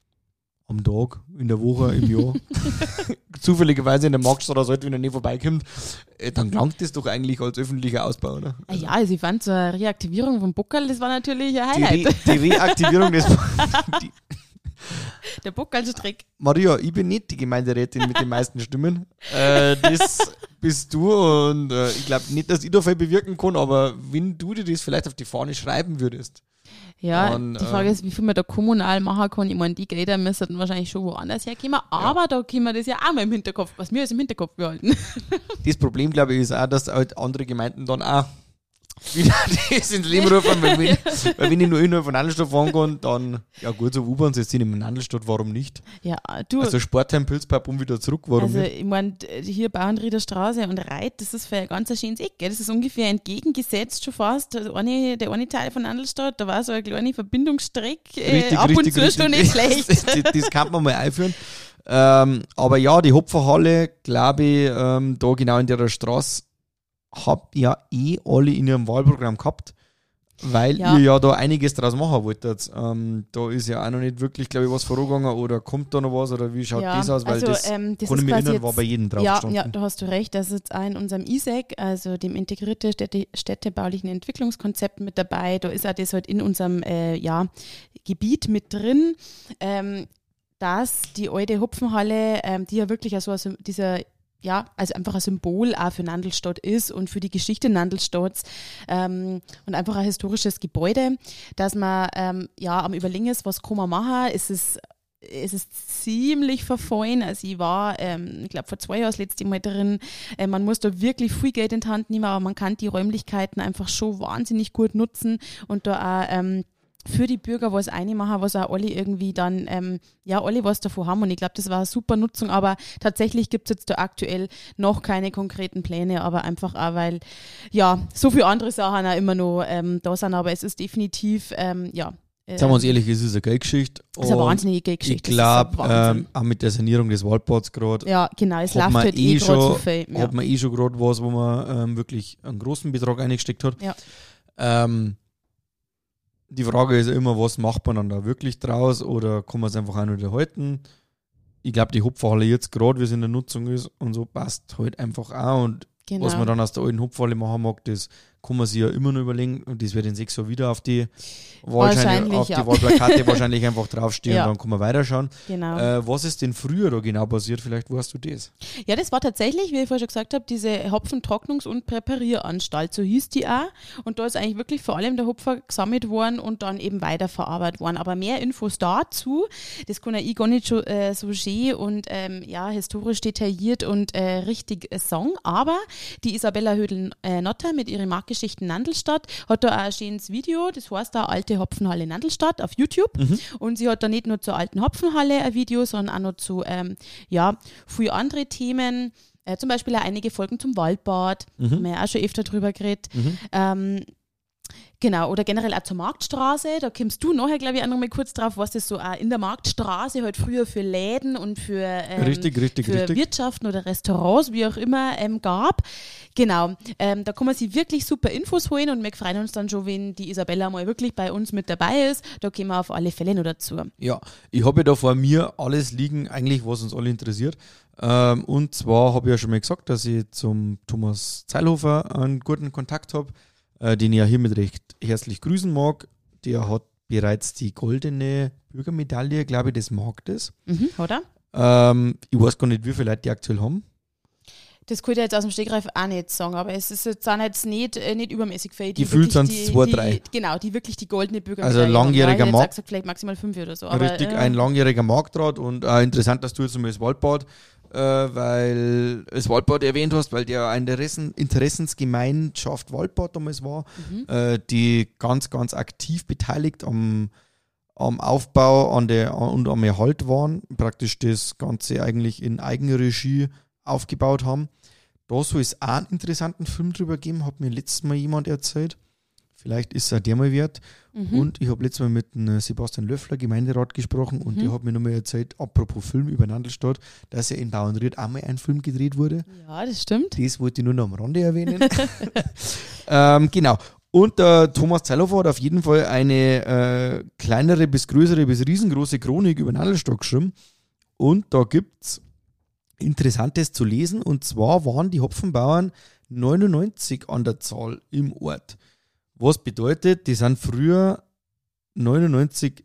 am Tag, in der Woche, im Jahr, zufälligerweise in der Marktstraße halt, wenn er nicht vorbeikommt, äh, dann klangt das doch eigentlich als öffentlicher Ausbau, oder? Ah ja, also ich fand so eine Reaktivierung vom Bockerl, das war natürlich ein Die, Highlight. Re die Reaktivierung des... Die, Der Bockerl-Strick. Maria, ich bin nicht die Gemeinderätin mit den meisten Stimmen. Äh, das bist du und äh, ich glaube nicht, dass ich da viel bewirken kann, aber wenn du dir das vielleicht auf die Fahne schreiben würdest. Ja, Dann, die Frage ähm, ist, wie viel man da kommunal machen kann. Ich meine, die Gelder müssten wahrscheinlich schon woanders herkommen, aber da können wir das ja auch mal im Hinterkopf, was wir jetzt im Hinterkopf behalten. Das Problem, glaube ich, ist auch, dass halt andere Gemeinden dann auch wieder das ins Leben rufen, weil wenn, weil wenn ich nur innerhalb von Nandelstadt fahren kann, dann, ja gut, so U-Bahn jetzt sind in Nandelstadt, warum nicht? Ja, du, Also Sportheim, Pilzpap und wieder zurück, warum also nicht? ich meine, hier Bauernrieder Straße und Reit, das ist für ein ganz schönes Eck, gell? Das ist ungefähr entgegengesetzt schon fast. Also eine, der eine Teil von Nandelstadt, da war so eine kleine Verbindungsstrecke, äh, ab und zu schon nicht schlecht. Das, das, das kann man mal einführen. Ähm, aber ja, die Hopferhalle, glaube ich, ähm, da genau in der Straße, habt ja eh alle in ihrem Wahlprogramm gehabt, weil Ja. ihr ja da einiges draus machen wolltet. Ähm, da ist ja auch noch nicht wirklich, glaube ich, was vorangegangen oder kommt da noch was oder wie schaut Ja, das aus? Weil also, das, ähm, das kann ich ist mich quasi erinnern, war jetzt- bei jedem drauf Ja, gestanden. ja, da hast du recht. Das ist jetzt auch in unserem I S E C, also dem Integrierte Städte, städtebaulichen Entwicklungskonzept mit dabei. Da ist auch das halt in unserem äh, ja, Gebiet mit drin, ähm, dass die alte Hopfenhalle, ähm, die ja wirklich also also dieser ja, also einfach ein Symbol auch für Nandelstadt ist und für die Geschichte Nandelstadts ähm, und einfach ein historisches Gebäude, dass man ähm, ja am Überlegen ist, was kann man machen. Es ist es ist ziemlich verfallen. Also ich war, ähm, ich glaube, vor zwei Jahren das letzte Mal drin. Äh, man muss da wirklich viel Geld in die Hand nehmen, aber man kann die Räumlichkeiten einfach schon wahnsinnig gut nutzen und da auch ähm, für die Bürger was einmachen, was auch alle irgendwie dann, ähm, ja, alle was davon haben. Und ich glaube, das war eine super Nutzung, aber tatsächlich gibt es jetzt da aktuell noch keine konkreten Pläne, aber einfach auch, weil, ja, so viele andere Sachen auch immer noch ähm, da sind, aber es ist definitiv, ähm, ja. Äh, Sagen wir uns ehrlich, es ist eine Geldgeschichte. das ist eine und wahnsinnige Geldgeschichte. Ich Das ist glaube, ein Wahnsinn. ähm, auch mit der Sanierung des Waldbads gerade, Ja, genau, es hat läuft man halt eh eh gerade so schon, viel. Ja. hat man eh schon gerade was, wo man ähm, wirklich einen großen Betrag eingesteckt hat. Ja. Ähm, Die Frage ist immer, was macht man dann da wirklich draus oder kann man es einfach auch nur erhalten? Ich glaube, die Hopferhalle jetzt gerade, wie es in der Nutzung ist und so, passt halt einfach auch. Und Genau. was man dann aus der alten Hopferhalle machen mag, das kann man sich ja immer noch überlegen. Und das wird in sechs Jahren wieder auf die, wahrscheinlich, auf ja. die Wahlplakate wahrscheinlich einfach draufstehen Ja. und dann kann man weiterschauen. Genau. Äh, was ist denn früher da genau passiert? Vielleicht weißt du das. Ja, das war tatsächlich, wie ich vorher schon gesagt habe, diese Hopfentrocknungs- und Präparieranstalt, so hieß die auch. Und da ist eigentlich wirklich vor allem der Hopfer gesammelt worden und dann eben weiterverarbeitet worden. Aber mehr Infos dazu, das kann ja ich gar nicht so, äh, so schön und ähm, ja, historisch detailliert und äh, richtig äh, sagen. Aber die Isabella Hödel-Notter mit ihren Marktgeschichten Nandelstadt hat da auch ein schönes Video, das heißt da Alte Hopfenhalle Nandelstadt auf YouTube. Mhm. Und sie hat da nicht nur zur alten Hopfenhalle ein Video, sondern auch noch zu ähm, ja, viele andere Themen, äh, zum Beispiel auch einige Folgen zum Waldbad, Mhm. haben wir ja auch schon öfter drüber geredet. Mhm. Ähm, genau, oder generell auch zur Marktstraße, da kommst du nachher, glaube ich, auch noch mal kurz drauf, was das so auch in der Marktstraße halt früher für Läden und für, ähm, Richtig, richtig, für richtig. Wirtschaften oder Restaurants, wie auch immer, ähm, gab. Genau, ähm, da kann man sich wirklich super Infos holen und wir freuen uns dann schon, wenn die Isabella mal wirklich bei uns mit dabei ist. Da gehen wir auf alle Fälle noch dazu. Ja, ich habe ja da vor mir alles liegen, eigentlich, was uns alle interessiert. Ähm, und zwar habe ich ja schon mal gesagt, dass ich zum Thomas Zeilhofer einen guten Kontakt habe, äh, den ich ja hiermit recht herzlich grüßen mag. Der hat bereits die goldene Bürgermedaille, glaube ich, des Marktes. Mhm, oder? Ähm, ich weiß gar nicht, wie viele Leute die aktuell haben. Das kann ich jetzt aus dem Stegreif auch nicht sagen, aber es ist jetzt auch jetzt nicht, äh, nicht übermäßig für die. Gefühlt wirklich sind's zwei, die, drei. Genau, die wirklich die goldene Bürgermedaille Also langjähriger haben. Ja, ich hätte jetzt Markt- auch gesagt, vielleicht maximal fünf oder so. Aber, Richtig, äh, ein langjähriger Marktrat und äh, interessant, dass du jetzt mal das Waldbad, äh, weil das Waldbad erwähnt hast, weil der eine Interessen, Interessensgemeinschaft Waldbad damals war, Mhm. äh, die ganz, ganz aktiv beteiligt am, am Aufbau an der, an, und am Erhalt waren, praktisch das Ganze eigentlich in Eigenregie aufgebaut haben. Da soll es auch einen interessanten Film drüber geben, hat mir letztes Mal jemand erzählt. Vielleicht ist es auch der mal wert. Mhm. Und ich habe letztes Mal mit dem Sebastian Löffler, Gemeinderat, gesprochen und Mhm. der hat mir nochmal erzählt, apropos Film über Nandelstadt, dass ja in Bauernried auch mal ein Film gedreht wurde. Ja, das stimmt. Das wollte ich nur noch am Rande erwähnen. ähm, genau. Und der Thomas Zeilhofer hat auf jeden Fall eine äh, kleinere bis größere bis riesengroße Chronik über Nandelstadt geschrieben. Und da gibt es Interessantes zu lesen. Und zwar waren die Hopfenbauern neunundneunzig an der Zahl im Ort. Was bedeutet, die sind früher neunundneunzig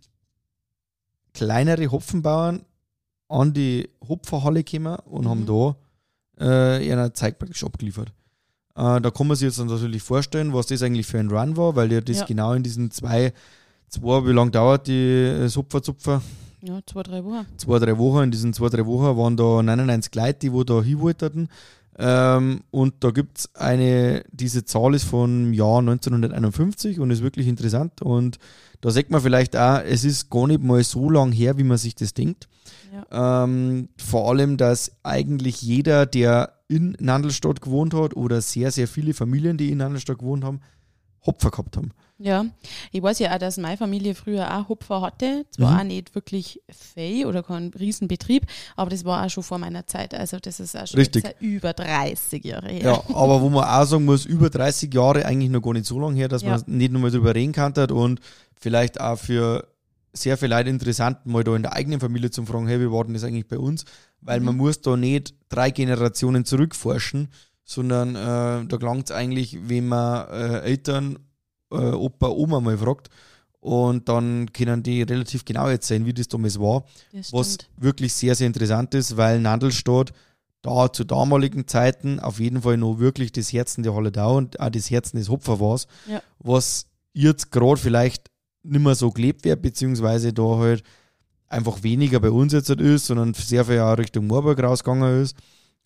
kleinere Hopfenbauern an die Hopferhalle gekommen und Mhm. haben da äh, ihren Zeug praktisch abgeliefert. Äh, da kann man sich jetzt dann natürlich vorstellen, was das eigentlich für ein Run war, weil ja das Ja. genau in diesen zwei, zwei, wie lange dauert die äh, Hopferzupfer? Ja, zwei, drei Wochen. Zwei, drei Wochen. In diesen zwei, drei Wochen waren da neunundneunzig Leute, die wo da hin wollten. Ähm, und da gibt es eine, diese Zahl ist vom Jahr neunzehnhunderteinundfünfzig und ist wirklich interessant. Und da sieht man vielleicht auch, es ist gar nicht mal so lang her, wie man sich das denkt. Ja. Ähm, vor allem, dass eigentlich jeder, der in Nandelstadt gewohnt hat oder sehr, sehr viele Familien, die in Nandelstadt gewohnt haben, Hopfer gehabt haben. Ja, ich weiß ja auch, dass meine Familie früher auch Hopfer hatte. Zwar Mhm. auch nicht wirklich fähig oder kein Riesenbetrieb, aber das war auch schon vor meiner Zeit. Also das ist auch schon Richtig. jetzt über dreißig Jahre her. Ja, aber wo man auch sagen muss, über dreißig Jahre eigentlich noch gar nicht so lange her, dass Ja. man nicht nochmal drüber reden kann und vielleicht auch für sehr viele Leute interessant, mal da in der eigenen Familie zu fragen, hey, wie war denn das eigentlich bei uns? Weil Mhm. man muss da nicht drei Generationen zurückforschen, sondern äh, da gelangt es eigentlich, wenn man äh, Eltern, äh, Opa, Oma mal fragt und dann können die relativ genau erzählen, wie das damals war. Das Was stimmt. wirklich sehr, sehr interessant ist, weil Nandelstadt da zu damaligen Zeiten auf jeden Fall noch wirklich das Herzen der Halledau und auch das Herzen des Hopfer war, Ja. was jetzt gerade vielleicht nicht mehr so gelebt wird, beziehungsweise da halt einfach weniger bei uns jetzt halt ist, sondern sehr viel auch Richtung Moorburg rausgegangen ist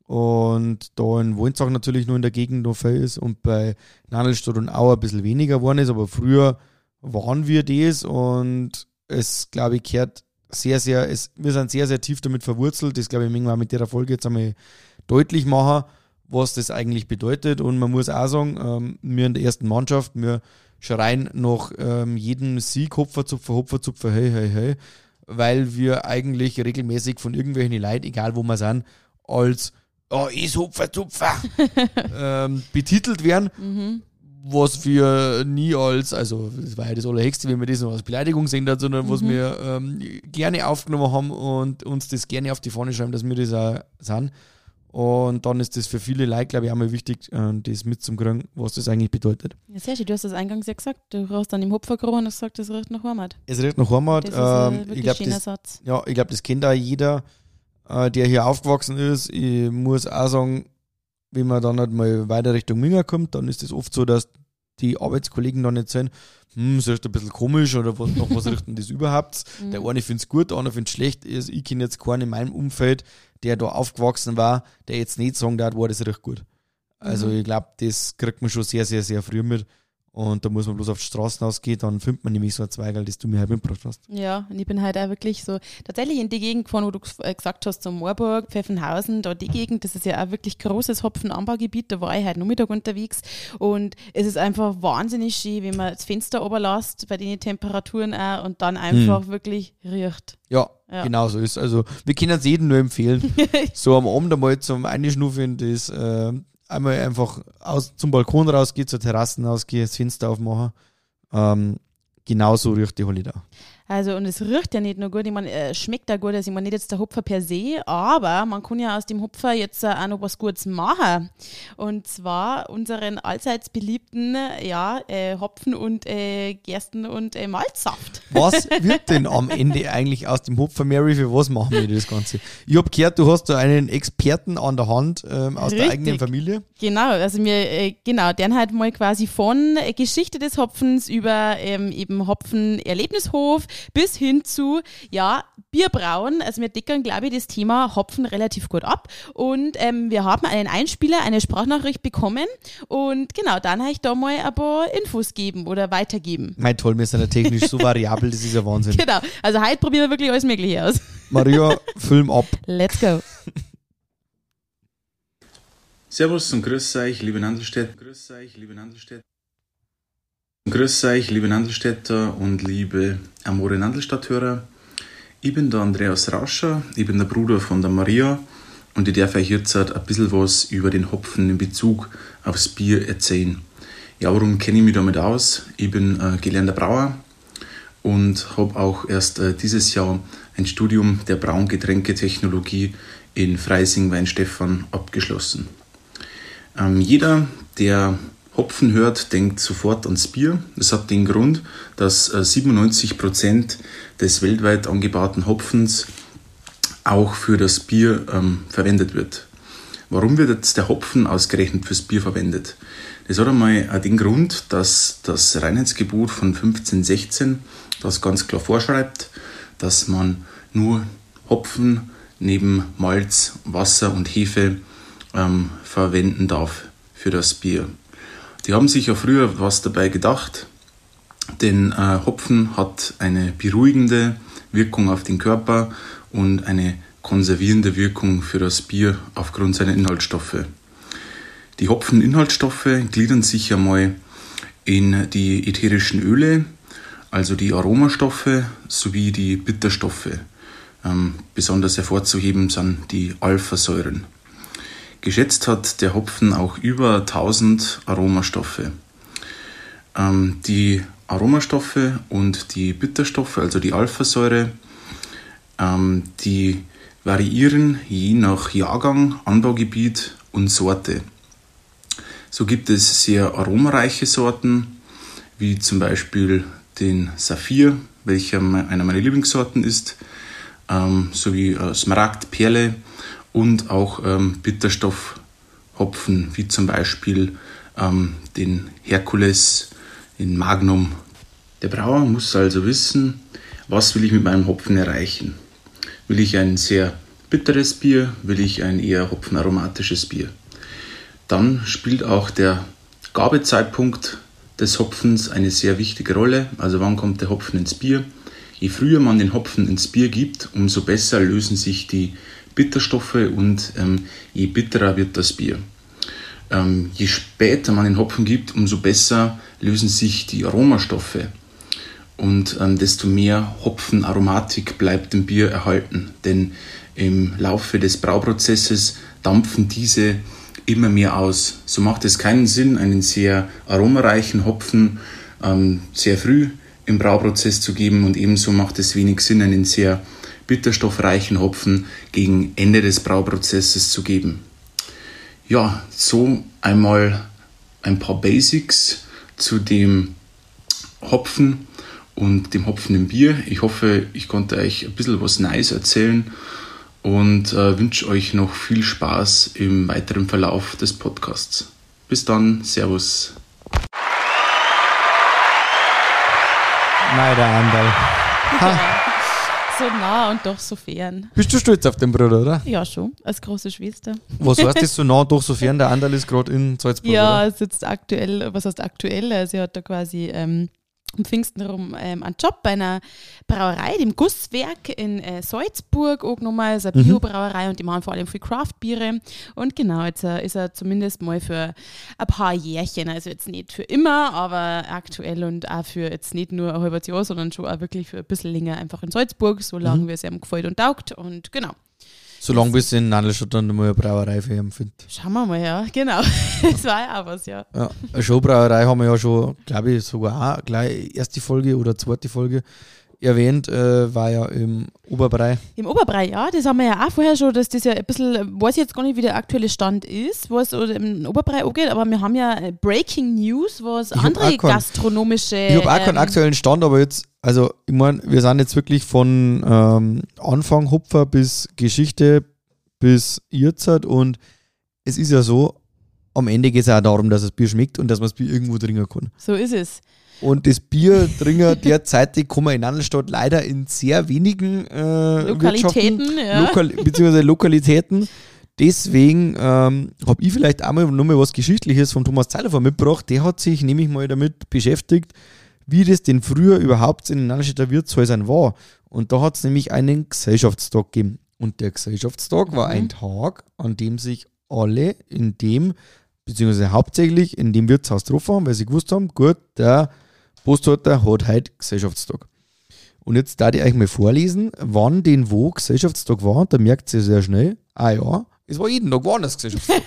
und da in Wolnzach natürlich nur in der Gegend noch viel ist und bei Nandelstadt und Au ein bisschen weniger geworden ist, aber früher waren wir das und es, glaube ich, gehört sehr, sehr, es, wir sind sehr, sehr tief damit verwurzelt, das glaube ich, müssen wir auch mit der Folge jetzt einmal deutlich machen, was das eigentlich bedeutet und man muss auch sagen, ähm, wir in der ersten Mannschaft, wir schreien nach ähm, jedem Sieg Hopferzupfer, Hopferzupfer, hey, hey, hey, weil wir eigentlich regelmäßig von irgendwelchen Leuten, egal wo wir sind, als oh, ist Hopferzupfer ähm, betitelt werden, Mhm. was wir nie als, also das war ja das Allerhöchste, wenn wir das noch als Beleidigung sehen, sondern mhm. was wir ähm, gerne aufgenommen haben und uns das gerne auf die Fahne schreiben, dass wir das auch sind. Und dann ist das für viele Leute, glaube ich, auch mal wichtig, äh, das mitzukriegen, was das eigentlich bedeutet. Ja, sehr schön. Du hast das eingangs ja gesagt. Du hast dann im Hopfer gerochen und hast gesagt, das riecht nach Heimat. Es riecht nach Heimat. Das ist ein ähm, wirklich ich glaub, schöner das, Satz. Ja, ich glaube, das kennt auch jeder, äh, der hier aufgewachsen ist. Ich muss auch sagen, wenn man dann halt mal weiter Richtung Minga kommt, dann ist es oft so, dass die Arbeitskollegen dann nicht sagen, hm, das riecht ein bisschen komisch oder was, nach was riecht denn das überhaupt? Mhm. Der eine findet es gut, der andere findet es schlecht. Also ich kenne jetzt keinen in meinem Umfeld, der da aufgewachsen war, der jetzt nicht sagen darf, wow, das riecht gut. Also Mhm. ich glaube, das kriegt man schon sehr, sehr, sehr früh mit. Und da muss man bloß auf die Straßen ausgehen, dann findet man nämlich so ein Zweigerl, das du mir halt mitgebracht hast. Ja, und ich bin halt auch wirklich so tatsächlich in die Gegend gefahren, wo du ges- gesagt hast, so Moorburg, Pfeffenhausen, da die Gegend, das ist ja auch wirklich großes Hopfenanbaugebiet, da war ich heute Nachmittag unterwegs und es ist einfach wahnsinnig schön, wenn man das Fenster oberlässt, bei den Temperaturen auch und dann einfach hm. wirklich riecht. Ja, Ja. genau so ist. Also wir können es jedem nur empfehlen, so am Abend einmal zum Einschnuffeln, das äh, einmal einfach aus, zum Balkon rausgehen, zur Terrassen rausgehen, das Fenster aufmachen. Ähm, genauso riecht die Holida. Also und es riecht ja nicht nur gut, ich meine, es schmeckt auch gut, also ich meine nicht jetzt der Hopfer per se, aber man kann ja aus dem Hopfer jetzt auch noch was Gutes machen. Und zwar unseren allseits beliebten ja, äh, Hopfen und äh, Gersten und äh, Malzsaft. Was wird denn am Ende eigentlich aus dem Hopfer, Mary? Für was machen wir das Ganze? Ich habe gehört, du hast da einen Experten an der Hand ähm, aus Richtig. der eigenen Familie. Genau, also wir, äh, genau, der halt mal quasi von äh, Geschichte des Hopfens über ähm, eben Hopfen-Erlebnishof bis hin zu, ja, Bierbrauen. Also wir deckern, glaube ich, das Thema Hopfen relativ gut ab. Und ähm, wir haben einen Einspieler, eine Sprachnachricht bekommen. Und genau, dann habe ich da mal ein paar Infos geben oder weitergeben. Mein toll, wir sind ja technisch so variabel, das ist ja Wahnsinn. Genau, also heute probieren wir wirklich alles Mögliche aus. Maria, Film ab. Let's go. Servus und grüß euch, liebe Nandelstädter. Grüß euch, liebe Nandelstädter. Grüß euch, liebe Nandelstädter und liebe Amore Nandelstadt-Hörer. Ich bin der Andreas Rauscher, ich bin der Bruder von der Maria und ich darf euch jetzt ein bisschen was über den Hopfen in Bezug aufs Bier erzählen. Ja, warum kenne ich mich damit aus? Ich bin äh, gelernter Brauer und habe auch erst äh, dieses Jahr ein Studium der Braungetränketechnologie in Freising-Weinstefan abgeschlossen. Ähm, jeder, der Hopfen hört, denkt sofort ans Bier. Das hat den Grund, dass äh, siebenundneunzig Prozent des weltweit angebauten Hopfens auch für das Bier ähm, verwendet wird. Warum wird jetzt der Hopfen ausgerechnet fürs Bier verwendet? Das hat einmal äh, den Grund, dass das Reinheitsgebot von fünfzehnhundertsechzehn das ganz klar vorschreibt, dass man nur Hopfen neben Malz, Wasser und Hefe ähm, verwenden darf für das Bier. Die haben sich ja früher was dabei gedacht, denn äh, Hopfen hat eine beruhigende Wirkung auf den Körper und eine konservierende Wirkung für das Bier aufgrund seiner Inhaltsstoffe. Die Hopfeninhaltsstoffe gliedern sich einmal in die ätherischen Öle, also die Aromastoffe sowie die Bitterstoffe. Ähm, besonders hervorzuheben sind die Alphasäuren. Geschätzt hat der Hopfen auch über tausend Aromastoffe. Ähm, die Aromastoffe und die Bitterstoffe, also die Alphasäure, ähm, die variieren je nach Jahrgang, Anbaugebiet und Sorte. So gibt es sehr aromareiche Sorten, wie zum Beispiel den Saphir, welcher einer meiner Lieblingssorten ist, ähm, sowie äh, Smaragd, Perle und auch ähm, Bitterstoffhopfen, wie zum Beispiel ähm, den Herkules, den Magnum. Der Brauer muss also wissen, was will ich mit meinem Hopfen erreichen. Will ich ein sehr bitteres Bier, will ich ein eher hopfenaromatisches Bier. Dann spielt auch der Gabezeitpunkt des Hopfens eine sehr wichtige Rolle. Also wann kommt der Hopfen ins Bier? Je früher man den Hopfen ins Bier gibt, umso besser lösen sich die Bitterstoffe und ähm, je bitterer wird das Bier. Ähm, je später man den Hopfen gibt, umso besser lösen sich die Aromastoffe und ähm, desto mehr Hopfenaromatik bleibt dem Bier erhalten. Denn im Laufe des Brauprozesses dampfen diese immer mehr aus. So macht es keinen Sinn, einen sehr aromareichen Hopfen ähm, sehr früh im Brauprozess zu geben und ebenso macht es wenig Sinn, einen sehr bitterstoffreichen Hopfen gegen Ende des Brauprozesses zu geben. Ja, so einmal ein paar Basics zu dem Hopfen und dem Hopfen im Bier. Ich hoffe, ich konnte euch ein bisschen was Neues erzählen und äh, wünsche euch noch viel Spaß im weiteren Verlauf des Podcasts. Bis dann, Servus. Nein, der Anderl. Ha. So nah und doch so fern. Bist du stolz auf den Bruder, oder? Ja, schon, als große Schwester. Was heißt das so nah und doch so fern? Der Anderl ist gerade in Salzburg, Ja, oder? ist jetzt aktuell, was heißt aktuell? Also, er hat da quasi ähm, um Pfingsten rum ähm, einen Job bei einer Brauerei, dem Gusswerk in äh, Salzburg, auch nochmal, ist eine Mhm. Bio-Brauerei und die machen vor allem viel Craft-Biere. Und genau, jetzt äh, ist er zumindest mal für ein paar Jährchen, also jetzt nicht für immer, aber aktuell und auch für jetzt nicht nur ein halbes Jahr, sondern schon auch wirklich für ein bisschen länger einfach in Salzburg, solange Mhm. wie es ihm gefällt und taugt. Und genau. Solange bis in Nandelstadt dann mal eine Brauerei für ihn findet. Schauen wir mal, ja, genau. Das war ja auch was, ja. Ja, eine Showbrauerei haben wir ja schon, glaube ich, sogar auch gleich erste Folge oder zweite Folge erwähnt, äh, war ja im Oberbrei. Im Oberbrei, ja, das haben wir ja auch vorher schon, dass das ja ein bisschen, weiß ich jetzt gar nicht, wie der aktuelle Stand ist, was oder im Oberbrei angeht, aber wir haben ja äh, Breaking News, was Ich hab andere auch keinen- gastronomische. Ich habe auch keinen ähm, aktuellen Stand, aber jetzt, also ich meine, wir sind jetzt wirklich von ähm, Anfang Hopfer bis Geschichte bis jetzt und es ist ja so, am Ende geht es auch darum, dass das Bier schmeckt und dass man das Bier irgendwo trinken kann. So ist es. Und das Biertrinker derzeitig kommen in Nandelstadt leider in sehr wenigen äh, Lokalitäten, Wirtschaften, ja. Lokal beziehungsweise Lokalitäten. Deswegen ähm, habe ich vielleicht auch mal noch mal was Geschichtliches von Thomas Zeilerfer mitgebracht. Der hat sich nämlich mal damit beschäftigt, wie das denn früher überhaupt in den Nandelstädter Wirtshäusern war. Und da hat es nämlich einen Gesellschaftstag gegeben. Und der Gesellschaftstag war Mhm. ein Tag, an dem sich alle in dem, beziehungsweise hauptsächlich in dem Wirtshaus getroffen haben, weil sie gewusst haben, gut, der Posthalter hat heute Gesellschaftstag. Und jetzt darf ich euch mal vorlesen, wann denn wo Gesellschaftstag war. Und da merkt ihr sehr schnell, ah ja, es war jeden Tag woanders Gesellschaftstag.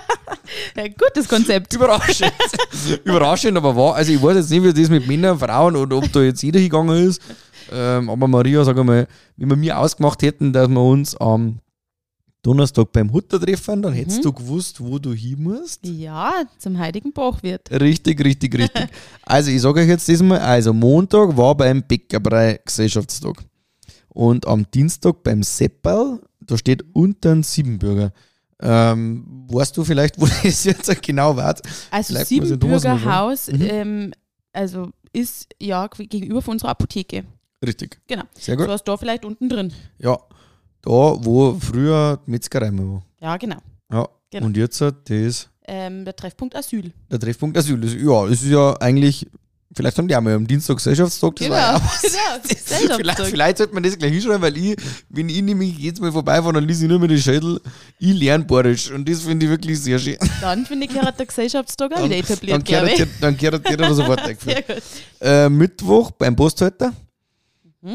Ja, gutes Konzept. Überraschend. Überraschend, aber war. Also ich weiß jetzt nicht, wie das mit Männern, Frauen oder ob da jetzt jeder hingegangen ist. Ähm, aber Maria, sag mal, wenn wir mir ausgemacht hätten, dass wir uns am Donnerstag beim Hutter treffen, dann hättest Mhm. du gewusst, wo du hin musst. Ja, zum heiligen Bachwirt. Richtig, richtig, richtig. Also ich sage euch jetzt das mal, also Montag war beim Bäckerbrei Gesellschaftstag. Und am Dienstag beim Seppal, da steht unten Siebenbürger. Ähm, weißt du vielleicht, wo das jetzt genau war? Also Vielleicht muss ich Thomas mal Siebenbürger Haus, Mhm. ähm, also ist ja gegenüber von unserer Apotheke. Richtig. Genau. Sehr Du gut. warst da vielleicht unten drin. Ja, da wo früher die Metzgerei mal war. Ja, genau. Ja, Genau. und jetzt hat das Ähm, der Treffpunkt Asyl. der Treffpunkt Asyl. Das, ja, das ist ja eigentlich, vielleicht haben die auch mal am Dienstag Gesellschaftstag, das war ja auch was. genau. Vielleicht, vielleicht sollte man das gleich hinschreiben, weil ich, wenn ich nämlich jetzt mal vorbeifahre, dann lese ich nur mit den Schädel, ich lerne Borisch und das finde ich wirklich sehr schön. Dann finde ich, gehört der Gesellschaftstag auch Dann- wieder Dann etabliert, gehört glaube ich. dir- dann gehört dir da sofort eingeführt. Sehr gut. Äh, Mittwoch beim Posthalter. Mhm.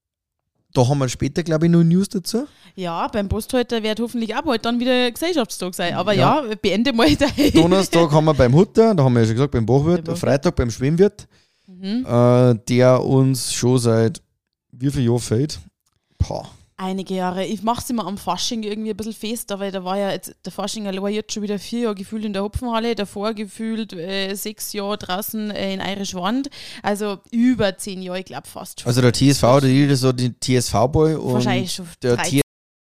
Da haben wir später, glaube ich, noch News dazu. Ja, beim Posthalter wird hoffentlich auch bald dann wieder Gesellschaftstag sein. Aber Ja. ja, beende mal dein. Donnerstag haben wir beim Hutter, da haben wir ja schon gesagt, beim Bachwirt. Beim Bachwirt. Freitag beim Schwemmwirt, Mhm. äh, der uns schon seit wie viel Jahren fehlt. Pah. Einige Jahre. Ich mache es immer am Fasching irgendwie ein bisschen fest, aber da war ja jetzt der Fasching allein jetzt schon wieder vier Jahre gefühlt in der Hopfenhalle, davor gefühlt äh, sechs Jahre draußen äh, in Irisch Wand. Also über zehn Jahre, ich glaube fast schon. Also der T S V, der jeder so die T S V-Boy und Wahrscheinlich schon der drei- T S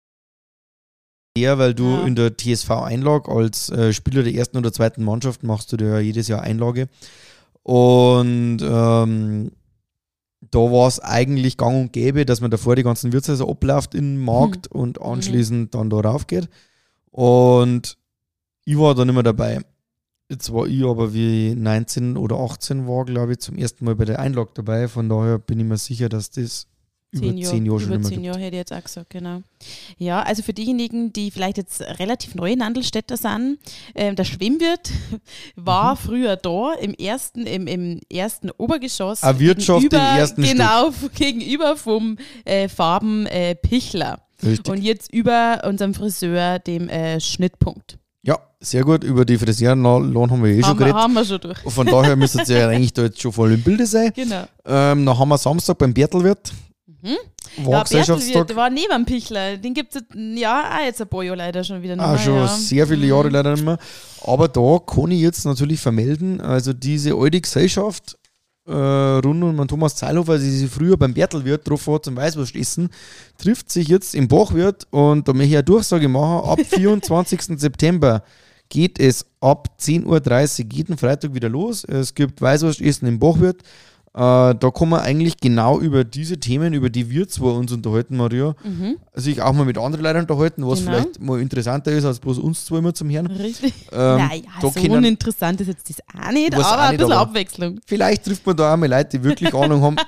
V, weil du Ja. in der T S V-Einlage als äh, Spieler der ersten oder zweiten Mannschaft machst du dir ja jedes Jahr Einlage. Und ähm, da war es eigentlich gang und gäbe, dass man davor die ganzen Wirtshäuser abläuft in den Markt und anschließend dann da rauf geht. Und ich war da nicht mehr dabei. Jetzt war ich aber, wie ich neunzehn oder achtzehn war, glaube ich, zum ersten Mal bei der Einlage dabei. Von daher bin ich mir sicher, dass das über Zehn zehn Jahre schon über nicht mehr zehn gibt. Jahre hätte ich jetzt auch gesagt, genau. Ja, also für diejenigen, die vielleicht jetzt relativ neue Nandelstädter sind, ähm, der Schwemmwirt war Mhm. früher da im ersten, im, im ersten Obergeschoss. Eine Wirtschaft im gegenüber- ersten Genau, gegenüber vom äh, Farben äh, Pichler. Richtig. Und jetzt über unserem Friseur, dem äh, Schnittpunkt. Ja, sehr gut. Über die Friseurenlohn haben wir eh schon Haben, wir- geredet. haben wir schon durch. Von daher müsstet ihr ja eigentlich da jetzt schon voll im Bilde sein. Genau. Ähm, dann haben wir Samstag beim Bertelwirt. Mhm. Ja, Wahlgesellschaftstag. Bertelwirt, der war neben dem Pichler. Den gibt es ja auch jetzt ein paar Jahre leider schon wieder. Ah, nicht schon mehr, ja. sehr viele Jahre leider nicht mehr. Aber da kann ich jetzt natürlich vermelden, also diese alte Gesellschaft äh, rund um den Thomas Zeilhofer, die sich früher beim Bertelwirt drauf war zum Weißwurstessen, trifft sich jetzt im Bachwirt und da möchte ich eine Durchsage machen, ab vierundzwanzigsten September geht es ab zehn Uhr dreißig jeden Freitag wieder los. Es gibt Weißwurstessen im Bachwirt. Äh, da kann man eigentlich genau über diese Themen, über die wir zwar uns unterhalten, Maria, Mhm. sich auch mal mit anderen Leuten unterhalten, was Genau. vielleicht mal interessanter ist, als bloß uns zwei immer zum Herrn. Richtig. Ähm, naja, da so können- uninteressant ist jetzt das auch nicht, Was aber auch ein nicht, bisschen aber- Abwechslung. Vielleicht trifft man da auch mal Leute, die wirklich Ahnung haben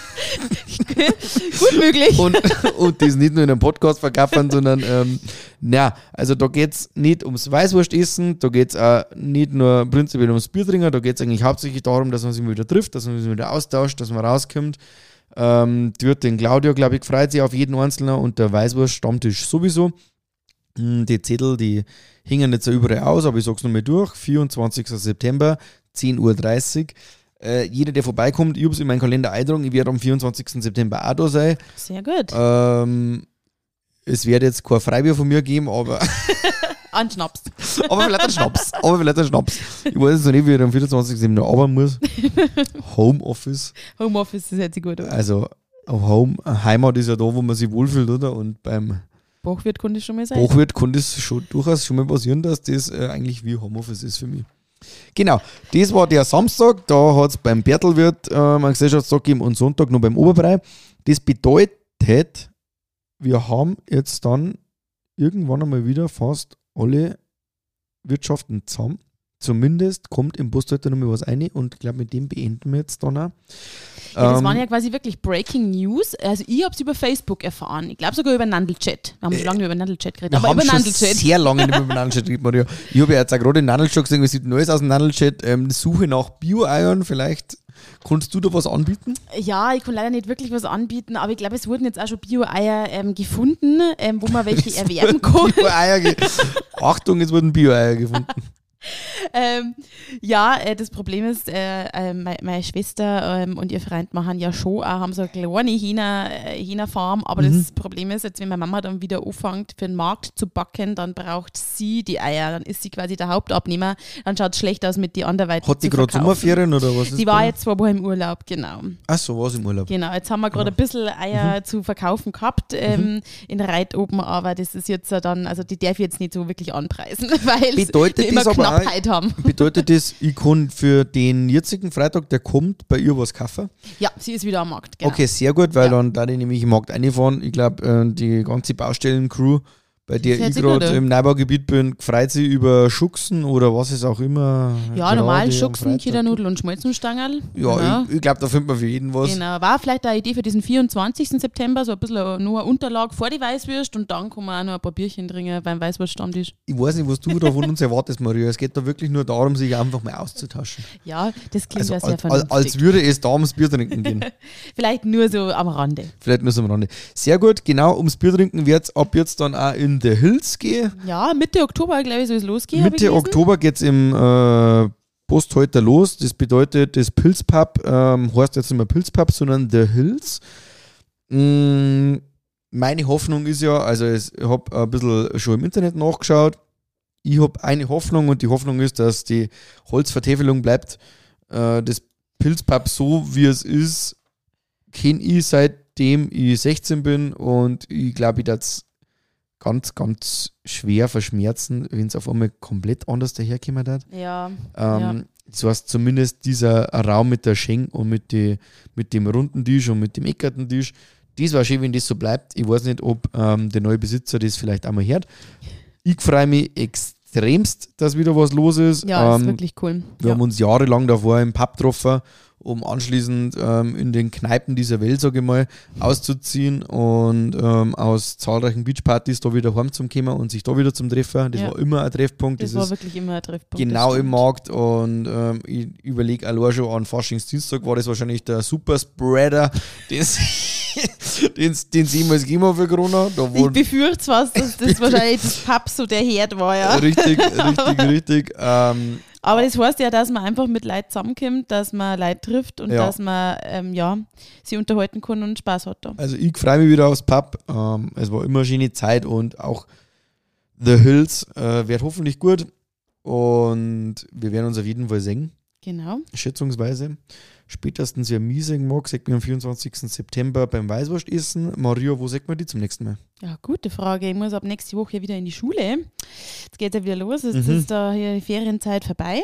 Gut möglich. und, und das nicht nur in einem Podcast verkaufen, sondern ähm, na, also da geht es nicht ums Weißwurstessen, da geht es auch nicht nur prinzipiell ums Biertrinken, da geht es eigentlich hauptsächlich darum, dass man sich mal wieder trifft, dass man sich wieder austauscht, dass man rauskommt. Ähm, die wird den Claudio, glaube ich, freut sich auf jeden Einzelnen und der Weißwurst-Stammtisch sowieso. Hm, Die Zettel, die hingen jetzt ja überall aus, aber ich sag's nochmal durch. vierundzwanzigsten September, zehn Uhr dreißig. Äh, jeder, der vorbeikommt, ich habe es in meinen Kalender eingetragen, ich werde am vierundzwanzigsten September auch da sein. Sehr gut. Ähm, es wird jetzt kein Freibier von mir geben, aber, An Schnaps. aber vielleicht ein Schnaps. Aber vielleicht ein Schnaps. Ich weiß jetzt noch nicht, wie ich am vierundzwanzigsten September arbeiten muss. Homeoffice. Homeoffice, das hört sich gut an. Also Home, Heimat ist ja da, wo man sich wohlfühlt, oder? Und beim Bachwirt konnte ich schon mal sein. Bachwirt kann das schon durchaus schon mal passieren, dass das äh, eigentlich wie Homeoffice ist für mich. Genau, das war der Samstag, da hat es beim Bertelwirt ähm, einen Gesellschaftstag gegeben und Sonntag noch beim Oberbrei. Das bedeutet, wir haben jetzt dann irgendwann einmal wieder fast alle Wirtschaften zusammen. Zumindest kommt im Bus heute noch mal was rein und ich glaube, mit dem beenden wir jetzt dann auch. Ja, das Ähm, waren ja quasi wirklich Breaking News. Also ich habe es über Facebook erfahren. Ich glaube sogar über Nandelchat. Wir haben schon lange über Nandelchat geredet, Wir aber haben über schon Nandelchat. sehr lange nicht mehr über Nandelchat geredet, Maria. Ich habe ja jetzt auch gerade in Nandelchat gesehen, es gibt Neues aus dem Nandelchat. Ähm, Suche nach Bio-Eiern, vielleicht kannst du da was anbieten? Ja, ich kann leider nicht wirklich was anbieten, aber ich glaube, es wurden jetzt auch schon Bio-Eier ähm, gefunden, ähm, wo man welche erwerben kann. Bio-Eier ge- Achtung, es wurden Bio-Eier gefunden. ähm, ja, äh, das Problem ist, äh, äh, meine, meine Schwester ähm, und ihr Freund machen ja schon, auch, haben so eine kleine Hähner, äh, Hähnerfarm, aber Mhm. das Problem ist, jetzt wenn meine Mama dann wieder anfängt, für den Markt zu backen, dann braucht sie die Eier, dann ist sie quasi der Hauptabnehmer, dann schaut es schlecht aus mit den anderweitigen. Hat die gerade Sommerferien oder was ist Die war da? jetzt zwei Wochen im Urlaub, genau. Ach so, was im Urlaub. Genau, jetzt haben wir gerade ein bisschen Eier zu verkaufen gehabt ähm, in Reit oben, aber das ist jetzt ja dann, also die darf ich jetzt nicht so wirklich anpreisen, weil Bedeutet sie immer das aber auch- Knappheit haben. Bedeutet das, ich kann für den jetzigen Freitag, der kommt, bei ihr was kaufen? Ja, sie ist wieder am Markt, genau. Okay, sehr gut, weil Ja. dann da ich nämlich im Markt reinfahren. Ich glaube, äh, die ganze Baustellen-Crew, bei der hört ich sich gut gerade an. im Neubaugebiet bin, freut sich über Schuchsen oder was es auch immer. Ja, gerade normal am Schuchsen, Freitag. Kindernudel und Schmalzenstangerl. Ja, genau. ich, ich glaube, da findet man für jeden was. Genau, war vielleicht eine Idee für diesen vierundzwanzigsten September, so ein bisschen nur eine Unterlage vor die Weißwürst und dann kann man auch noch ein paar Bierchen trinken beim Weißwurststammtisch. Ich weiß nicht, was du da von uns erwartest, Maria. Es geht da wirklich nur darum, sich einfach mal auszutauschen. Ja, das klingt Also ja sehr als, als, vernünftig. als würde es da ums Bier trinken gehen. Vielleicht nur so am Rande. Vielleicht nur so am Rande. Sehr gut, genau, ums Bier trinken wird es ab jetzt dann auch in The Hills gehen. Ja, Mitte Oktober, glaube ich, soll es losgehen. hab ich Mitte gelesen. Oktober geht es im äh, Post heute los. Das bedeutet, das Pilzpub ähm, heißt jetzt nicht mehr Pilzpub, sondern The Hills. Mm, meine Hoffnung ist ja, also es- ich habe ein bisschen schon im Internet nachgeschaut. Ich habe eine Hoffnung und die Hoffnung ist, dass die Holzvertäfelung bleibt. Äh, das Pilzpub so wie es ist, kenne ich seitdem ich sechzehn bin und ich glaube, ich darf ganz, ganz schwer verschmerzen, wenn es auf einmal komplett anders daherkommen darf. Ja, Ähm, ja. Das heißt, zumindest dieser Raum mit der Schenk und mit, die, mit dem runden Tisch und mit dem eckerten Tisch, das war schön, wenn das so bleibt. Ich weiß nicht, ob ähm, der neue Besitzer das vielleicht einmal hört. Ich freue mich extremst, dass wieder was los ist. Ja, ähm, ist wirklich cool. wir ja. haben uns jahrelang davor im Pub getroffen, um anschließend ähm, in den Kneipen dieser Welt, sage ich mal, auszuziehen und ähm, aus zahlreichen Beachpartys da wieder heimzukommen und sich da wieder zum Treffen. Das Ja. war immer ein Treffpunkt. Das Das, war ist wirklich immer ein Treffpunkt. genau das im stimmt. Markt und ähm, ich überlege allein schon an Faschingsdienstag war das wahrscheinlich der Superspreader, den es den, den sehen wir jetzt gehen wir für Corona. Da Ich befürchte fast, dass das wahrscheinlich das Pub so der Herd war, ja. Richtig, richtig, richtig. Ähm, Aber das heißt ja, dass man einfach mit Leuten zusammenkommt, dass man Leute trifft und Ja. dass man ähm, ja, sie unterhalten kann und Spaß hat da. also ich freue mich wieder aufs Pub. Ähm, es war immer eine schöne Zeit und auch The Hills äh, wird hoffentlich gut. Und wir werden uns auf jeden Fall sehen, Genau. schätzungsweise. Spätestens, wer mich sehen mag, sagt mir am vierundzwanzigsten September beim Weißwurstessen. Maria, wo sagt man die zum nächsten Mal? Ja, gute Frage. Ich muss ab nächste Woche wieder in die Schule. Jetzt geht ja wieder los. Jetzt Mhm. ist da hier die Ferienzeit vorbei.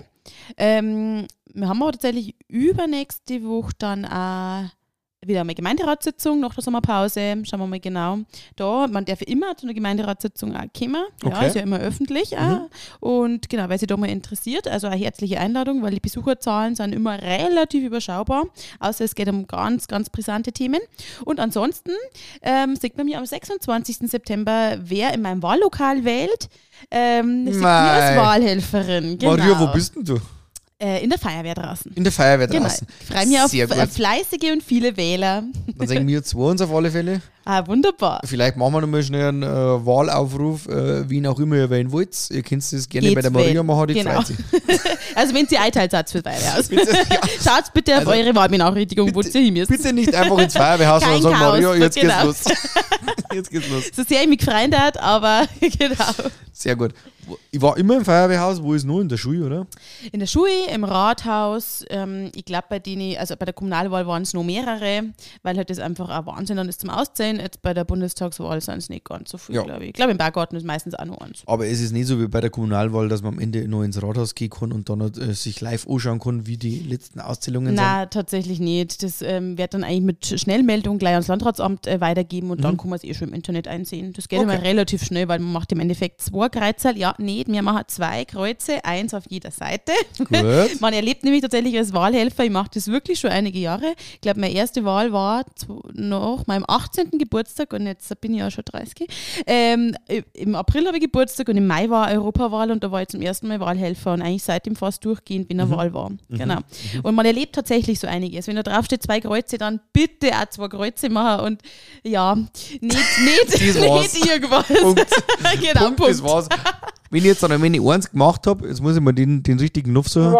Ähm, wir haben aber tatsächlich übernächste Woche dann auch wieder eine Gemeinderatssitzung nach der Sommerpause. Schauen wir mal genau. Da, man darf ja immer zu einer Gemeinderatssitzung auch kommen. Ja, Okay. ist ja immer öffentlich. Mhm. Auch. Und genau, wer sich da mal interessiert, also eine herzliche Einladung, weil die Besucherzahlen sind immer relativ überschaubar. Außer es geht um ganz, ganz brisante Themen. Und ansonsten ähm, sieht man mir am sechsundzwanzigsten September, wer in meinem Wahllokal wählt. Ähm, sieht mir als Mei. Wahlhelferin. Genau. Maria, wo bist denn du? Äh, in der Feuerwehr draußen. In der Feuerwehr Genau. draußen. Ich freue mich auf Sehr gut. äh, fleißige und viele Wähler. Dann sagen wir zwei uns auf alle Fälle. Ah, wunderbar. Vielleicht machen wir nochmal schnell einen äh, Wahlaufruf, äh, wen auch immer ihr wählen wollt. Ihr könnt das gerne Geht's bei der Maria wählen. machen, die Genau. freut sich. Also wenn Sie einteilt seid für Weilehaus. ja, Schaut bitte auf Also, eure Wahlbenachrichtigung, wo ihr hin müsst. bitte nicht einfach ins Feuerwehrhaus Kein und sagen, Chaos, Maria, jetzt genau. geht's los. Jetzt geht's los. So sehr ich mich gefreut hat, aber genau. Sehr gut. Ich war immer im Feuerwehrhaus, wo ist nur in der Schule, oder? In der Schule, im Rathaus, ähm, ich glaube bei denen, also bei der Kommunalwahl waren es noch mehrere, weil halt das einfach ein Wahnsinn dann ist zum Auszählen. Jetzt bei der Bundestagswahl sind es nicht ganz so viel, Ja. glaube ich. Ich glaube im Bergarten ist meistens auch noch eins. Aber es ist nicht so wie bei der Kommunalwahl, dass man am Ende noch ins Rathaus gehen kann und dann äh, sich live anschauen kann, wie die letzten Auszählungen Nein, tatsächlich nicht. Das ähm, wird dann eigentlich mit Schnellmeldung gleich ans Landratsamt äh, weitergeben und dann kann man es eh schon im Internet einsehen. Das geht Mhm. Okay. immer relativ schnell, weil man macht im Endeffekt zwei Kreuze. Ja, nicht, wir machen zwei Kreuze, eins auf jeder Seite. sind. Gut. Man erlebt nämlich tatsächlich als Wahlhelfer, ich mache das wirklich schon einige Jahre. Ich glaube, meine erste Wahl war zu, nach meinem achtzehnten Geburtstag und jetzt bin ich ja schon dreißig. Ähm, Im April habe ich Geburtstag und im Mai war Europawahl und da war ich zum ersten Mal Wahlhelfer und eigentlich seitdem fast durchgehend, wenn eine Mhm. Wahl war. Genau. Und man erlebt tatsächlich so einiges. Wenn da drauf steht zwei Kreuze, dann bitte auch zwei Kreuze machen und ja, nicht, nicht, Das war's. nicht irgendwas. Punkt. genau, Punkt, das war's. Wenn ich jetzt dann wenn ich eins gemacht habe, jetzt muss ich mal den, den richtigen Knopf suchen.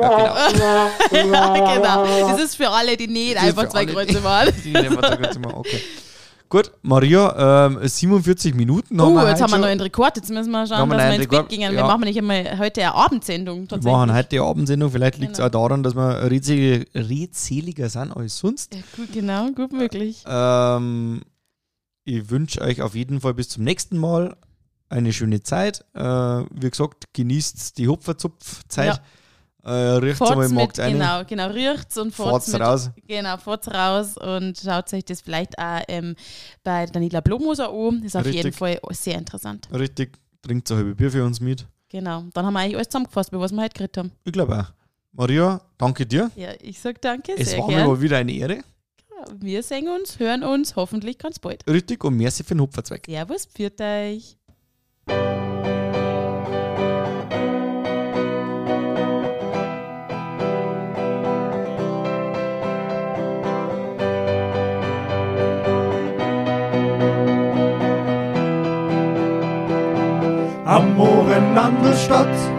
Ja, genau. Das ist für alle, die nicht Das ist einfach für zwei alle, Kreuze die- machen. Die nehmen wir da ganz immer. Okay. Gut, Maria, ähm, siebenundvierzig Minuten haben Oh, wir jetzt heute haben wir schon. noch einen Rekord. Jetzt müssen wir Haben schauen, wir dass noch wir einen ins Bett Rekord? gehen. Ja. Wir machen nicht einmal heute eine Abendsendung. Wir Tatsächlich. machen heute die Abendsendung. Vielleicht liegt es Genau. auch daran, dass wir redselig, redseliger sind als sonst. Ja, gut, genau, gut möglich. Ähm, ich wünsche euch auf jeden Fall bis zum nächsten Mal eine schöne Zeit. Äh, wie gesagt, genießt die Hopferzupfzeit. Äh, riecht's einmal Fahrt's im mit, Markt rein. genau, genau, riecht's und fahrt's Fahrt's mit. raus. Genau, fahrt's raus und schaut euch das vielleicht auch ähm, bei Daniela Blommoser an. Ist auf Richtig. jeden Fall sehr interessant. Richtig, trinkt ein halbes Bier für uns mit. Genau, dann haben wir eigentlich alles zusammengefasst, über was wir heute geredet haben. Ich glaube auch. Maria, danke dir. Ja, ich sag danke, Es sehr war mir gern. mal wieder eine Ehre. Wir sehen uns, hören uns hoffentlich ganz bald. Richtig und merci für den Hopferzweig. Servus, pfiat euch. Am Morgen Nandelstadt